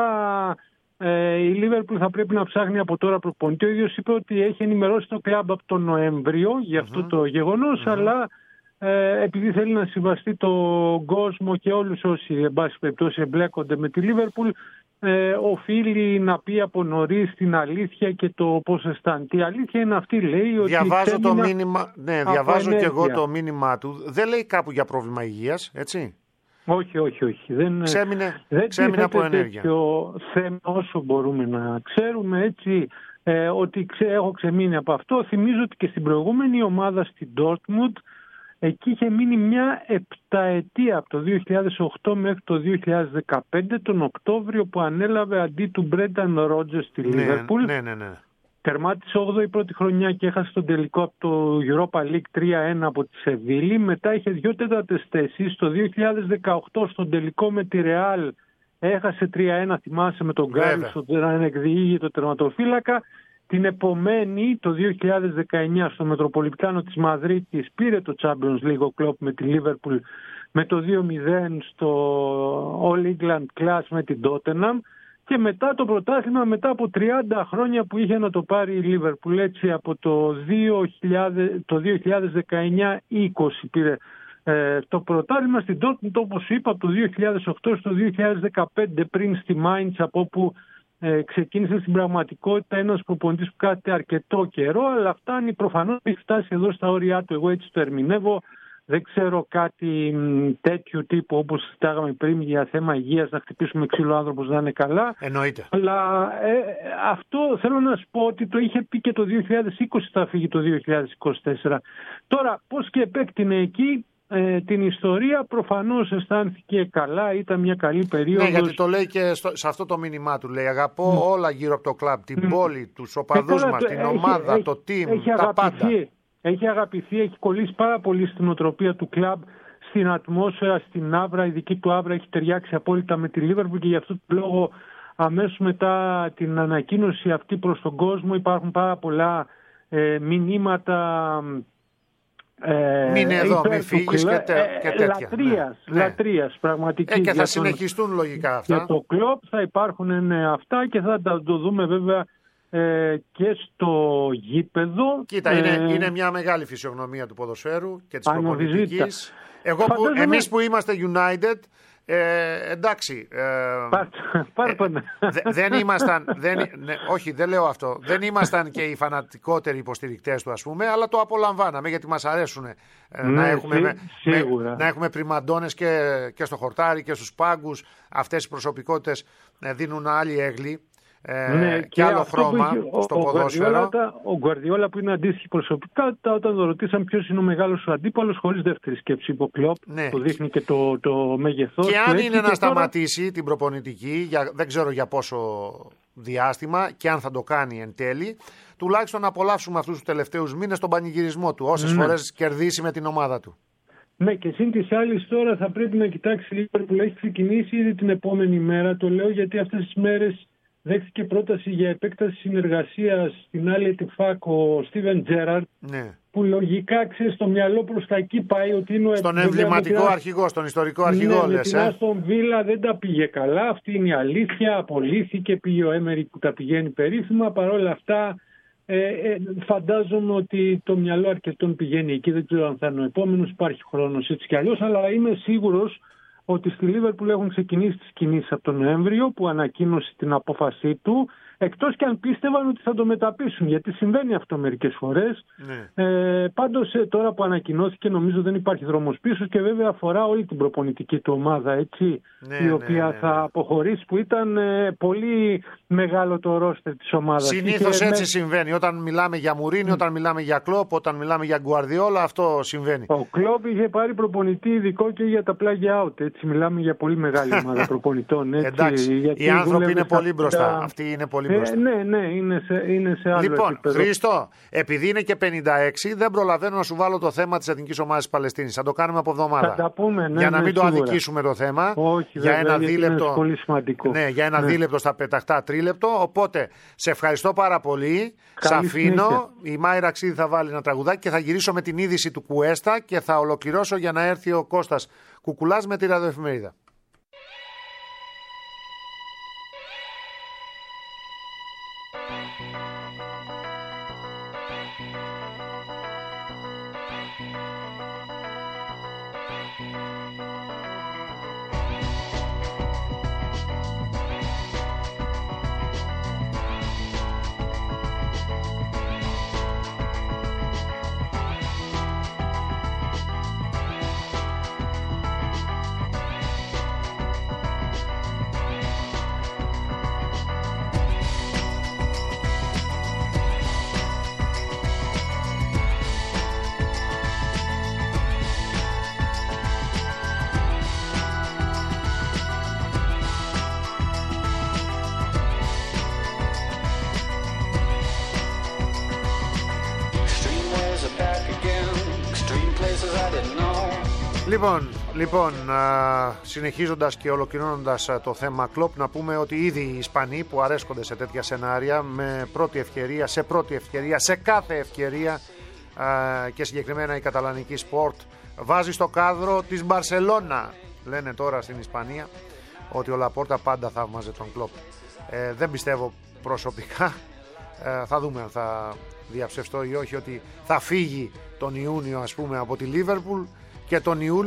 η Λίβερπουλ θα πρέπει να ψάχνει από τώρα προπονητή. Ο ίδιος είπε ότι έχει ενημερώσει το κλαμπ από τον Νοέμβριο για αυτό το γεγονός, αλλά επειδή θέλει να συμβαστεί τον κόσμο και όλους όσοι εν πάση περιπτώσει εμπλέκονται με τη Λίβερπουλ, οφείλει να πει από νωρίς την αλήθεια και το πώς αισθάνεται. Η αλήθεια είναι αυτή, λέει, ότι διαβάζω το μήνυμα, διαβάζω και εγώ το μήνυμά του. Δεν λέει κάπου για πρόβλημα υγείας, έτσι? Όχι. Δεν ξέμεινε από ενέργεια. Τέτοιο θέμα όσο μπορούμε να ξέρουμε, έτσι, ότι έχω ξεμείνει από αυτό. Θυμίζω ότι και στην προηγούμενη ομάδα στην Dortmund, εκεί είχε μείνει μια 7ετία από το 2008 μέχρι το 2015, τον Οκτώβριο που ανέλαβε αντί του Μπρένταν Ρότζερς στη Λίβερπουλ. Ναι. Τερμάτισε 8η πρώτη χρονιά και έχασε τον τελικό από το Europa League 3-1 από τη Σεβίλη. Μετά είχε 2 τέταρτες θέσεις. Το 2018 στον τελικό με τη Ρεάλ έχασε 3-1, θυμάσαι, με τον Γκάρις ότι δεν εκδιήγει το τερματοφύλακα. Την επομένη, το 2019, στο Μετροπολιτάνο της Μαδρίτης πήρε το Champions League ο Κλοπ με τη Liverpool με το 2-0 στο All England Class με την Tottenham. Και μετά το πρωτάθλημα, μετά από 30 χρόνια που είχε να το πάρει η Λίβερπουλ, έτσι, από το 2019-20 πήρε το πρωτάθλημα στην Dortmund, όπως είπα, από το 2008 στο 2015, πριν στη Μάιντς, από όπου ξεκίνησε στην πραγματικότητα ένας προπονητής που κάθεται αρκετό καιρό, αλλά φτάνει, προφανώς έχει φτάσει εδώ στα όρια του, εγώ έτσι το ερμηνεύω. Δεν ξέρω κάτι τέτοιου τύπου όπως συζητάγαμε πριν για θέμα υγείας, να χτυπήσουμε ξύλο άνθρωπος να είναι καλά. Εννοείται. Αλλά αυτό θέλω να σου πω ότι το είχε πει και το 2020 θα φύγει το 2024. Τώρα πώς και επέκτηνε εκεί την ιστορία, προφανώς αισθάνθηκε καλά, ήταν μια καλή περίοδος. Ναι, γιατί το λέει και σε αυτό το μήνυμά του, λέει αγαπώ όλα γύρω από το κλαμπ, την πόλη, τους οπαδούς μας, την ομάδα, το team, τα πάντα. Έχει αγαπηθεί, έχει κολλήσει πάρα πολύ στην οτροπία του κλαμπ, στην ατμόσφαιρα, στην άβρα. Η δική του άβρα έχει ταιριάξει απόλυτα με τη Λίβερπουλ και γι' αυτό το λόγο αμέσως μετά την ανακοίνωση αυτή προς τον κόσμο υπάρχουν πάρα πολλά μηνύματα. Μην εδώ, μην φύγεις και τέτοια. Λατρείας πραγματική. Και θα συνεχιστούν λογικά αυτά. Για το κλαμπ θα υπάρχουν αυτά και θα το δούμε βέβαια και στο γήπεδο. Κοίτα, είναι μια μεγάλη φυσιογνωμία του ποδοσφαίρου και της προπονητικής. Εμείς που είμαστε United Εντάξει. Δεν ήμασταν. Όχι, δεν λέω αυτό. Δεν ήμασταν και οι φανατικότεροι υποστηρικτές του, ας πούμε, αλλά το απολαμβάναμε γιατί μας αρέσουν να έχουμε πριμαντώνες και στο χορτάρι και στους πάγκους. Αυτές οι προσωπικότητες δίνουν άλλη έγκλη. Και άλλο χρώμα στο ποδόσφαιρο. Ο Γκουαρδιόλα, που είναι αντίστοιχη προσωπικότητα, όταν το ρωτήσαν ποιος είναι ο μεγάλος σου αντίπαλος, χωρίς δεύτερη σκέψη, είπε ο Κλοπ. Το δείχνει και το μέγεθός. Και αν είναι να σταματήσει την προπονητική, δεν ξέρω για πόσο διάστημα και αν θα το κάνει εν τέλει, τουλάχιστον να απολαύσουμε αυτούς τους τελευταίους μήνες τον πανηγυρισμό του, όσες φορές κερδίσει με την ομάδα του. Ναι, και σύν της άλλης τώρα θα πρέπει να κοιτάξει λίγο που έχει ξεκινήσει ήδη την επόμενη μέρα. Το λέω γιατί αυτές τις μέρες δέχτηκε πρόταση για επέκταση συνεργασίας στην άλλη Ετιφάκ ο Στίβεν Τζέραρντ, που λογικά, ξέρεις, στο μυαλό προς τα εκεί πάει ότι είναι στον εμβληματικό αρχηγό, στον ιστορικό αρχηγό, λες. Με την Άστον Βίλα δεν τα πήγε καλά, αυτή είναι η αλήθεια, απολύθηκε, πήγε ο Έμερι που τα πηγαίνει περίφημα, παρόλα αυτά φαντάζομαι ότι το μυαλό αρκετών πηγαίνει εκεί, δεν ξέρω αν θα είναι ο επόμενος, υπάρχει χρόνος έτσι κι αλλιώς, αλλά είμαι σίγουρος ότι στη Λίβερπουλ έχουν ξεκινήσει τις κινήσεις από τον Νοέμβριο, που ανακοίνωσε την απόφασή του, εκτός και αν πίστευαν ότι θα το μεταπίσουν, γιατί συμβαίνει αυτό μερικές φορές. Πάντως τώρα που ανακοινώθηκε νομίζω δεν υπάρχει δρόμος πίσω και βέβαια αφορά όλη την προπονητική του ομάδα, έτσι, η οποία θα αποχωρήσει, που ήταν πολύ μεγάλο το ρόστερ της ομάδας. Συνήθως έτσι συμβαίνει. Όταν μιλάμε για Μουρίνιο, όταν μιλάμε για Κλοπ, όταν μιλάμε για Γκουαρδιόλα, αυτό συμβαίνει. Ο Κλοπ είχε πάρει προπονητή ειδικό και για τα play out. Έτσι, μιλάμε για πολύ μεγάλη ομάδα προπονητών. Έτσι, εντάξει, οι άνθρωποι είναι πολύ μπροστά. Αυτοί είναι πολύ μπροστά. Ναι, είναι σε άλλο λοιπόν, επίπεδο. Χρήστο, επειδή είναι και 56, δεν προλαβαίνω να σου βάλω το θέμα της Εθνικής Ομάδας της Παλαιστίνης. Θα το κάνουμε από εβδομάδα. Θα τα πούμε, για να μην το σίγουρα αδικήσουμε το θέμα. Όχι, για βέβαια, ένα δίλεπτο. Είναι πολύ σημαντικό. Ναι, για ένα δίλεπτο στα πεταχτά τρίλεπτο. Οπότε, σε ευχαριστώ πάρα πολύ. Σ' αφήνω. Η Μάη Ραξίδη θα βάλει ένα τραγουδάκι και θα γυρίσω με την είδηση του Κουέστα και θα ολοκληρώσω για να έρθει ο Κώστας Κουκουλάς με τη ραδιοεφημερίδα. Λοιπόν, συνεχίζοντας και ολοκληρώνοντας το θέμα Κλοπ, να πούμε ότι ήδη οι Ισπανοί που αρέσκονται σε τέτοια σενάρια, με πρώτη ευκαιρία, σε κάθε ευκαιρία και συγκεκριμένα η καταλανική Σπορτ βάζει στο κάδρο της Μπαρσελόνα. Λένε τώρα στην Ισπανία ότι ο Λαπόρτα πάντα θαύμαζε τον Κλοπ. Δεν πιστεύω προσωπικά, θα δούμε αν θα διαψευστώ ή όχι, ότι θα φύγει τον Ιούνιο, ας πούμε, από τη Λίβερπουλ και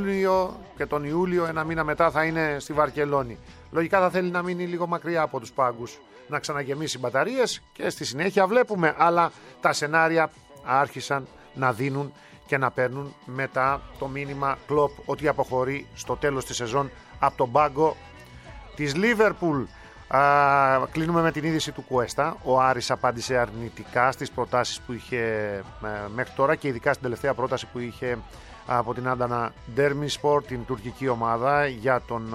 τον Ιούλιο ένα μήνα μετά θα είναι στη Βαρκελόνη. Λογικά θα θέλει να μείνει λίγο μακριά από τους πάγκους, να ξαναγεμίσει μπαταρίες και στη συνέχεια βλέπουμε. Αλλά τα σενάρια άρχισαν να δίνουν και να παίρνουν μετά το μήνυμα Κλοπ ότι αποχωρεί στο τέλος της σεζόν από τον πάγκο της Λίβερπουλ. Κλείνουμε με την είδηση του Κουέστα. Ο Άρης απάντησε αρνητικά στις προτάσεις που είχε μέχρι τώρα και ειδικά στην τελευταία πρόταση που είχε από την Άντανα Ντέρμισπορ, την τουρκική ομάδα, για τον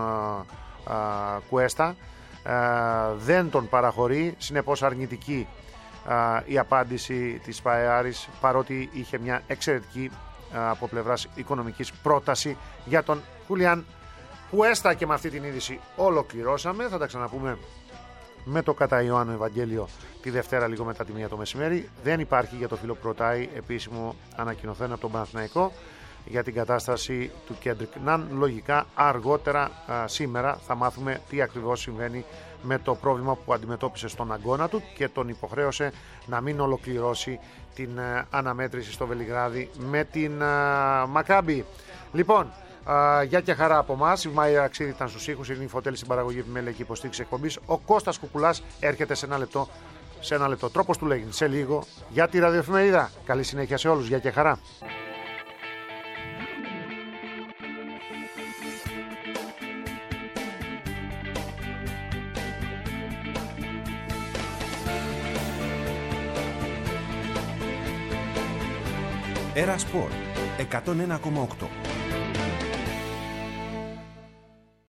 Κουέστα. Δεν τον παραχωρεί, συνεπώς αρνητική η απάντηση της ΠΑΕ Άρης, παρότι είχε μια εξαιρετική από πλευράς οικονομικής πρόταση για τον Χουλιάν Κουέστα. Και με αυτή την είδηση ολοκληρώσαμε. Θα τα ξαναπούμε με το κατά Ιωάννου Ευαγγέλιο τη Δευτέρα λίγο μετά τη 1 το μεσημέρι. Δεν υπάρχει, για το φίλο που ρωτάει, επίσημο ανακοινωθέν από τον Παναθηναϊκό για την κατάσταση του Κέντρικ Ναν. Λογικά αργότερα σήμερα θα μάθουμε τι ακριβώς συμβαίνει με το πρόβλημα που αντιμετώπισε στον αγώνα του και τον υποχρέωσε να μην ολοκληρώσει την αναμέτρηση στο Βελιγράδι με την Μακάμπι. Λοιπόν, Γεια και χαρά από εμάς. Η Μάια Αξίδη ήταν στους ήχους, η Ειρήνη Φωτέλη στην παραγωγή επιμέλεια και υποστήριξη εκπομπής. Ο Κώστας Κουκουλάς έρχεται σε ένα λεπτό. Τρόπος του λέγει σε λίγο για τη ραδιοεφημερίδα. Καλή συνέχεια σε όλους. Γεια και χαρά. Era Sport 101,8.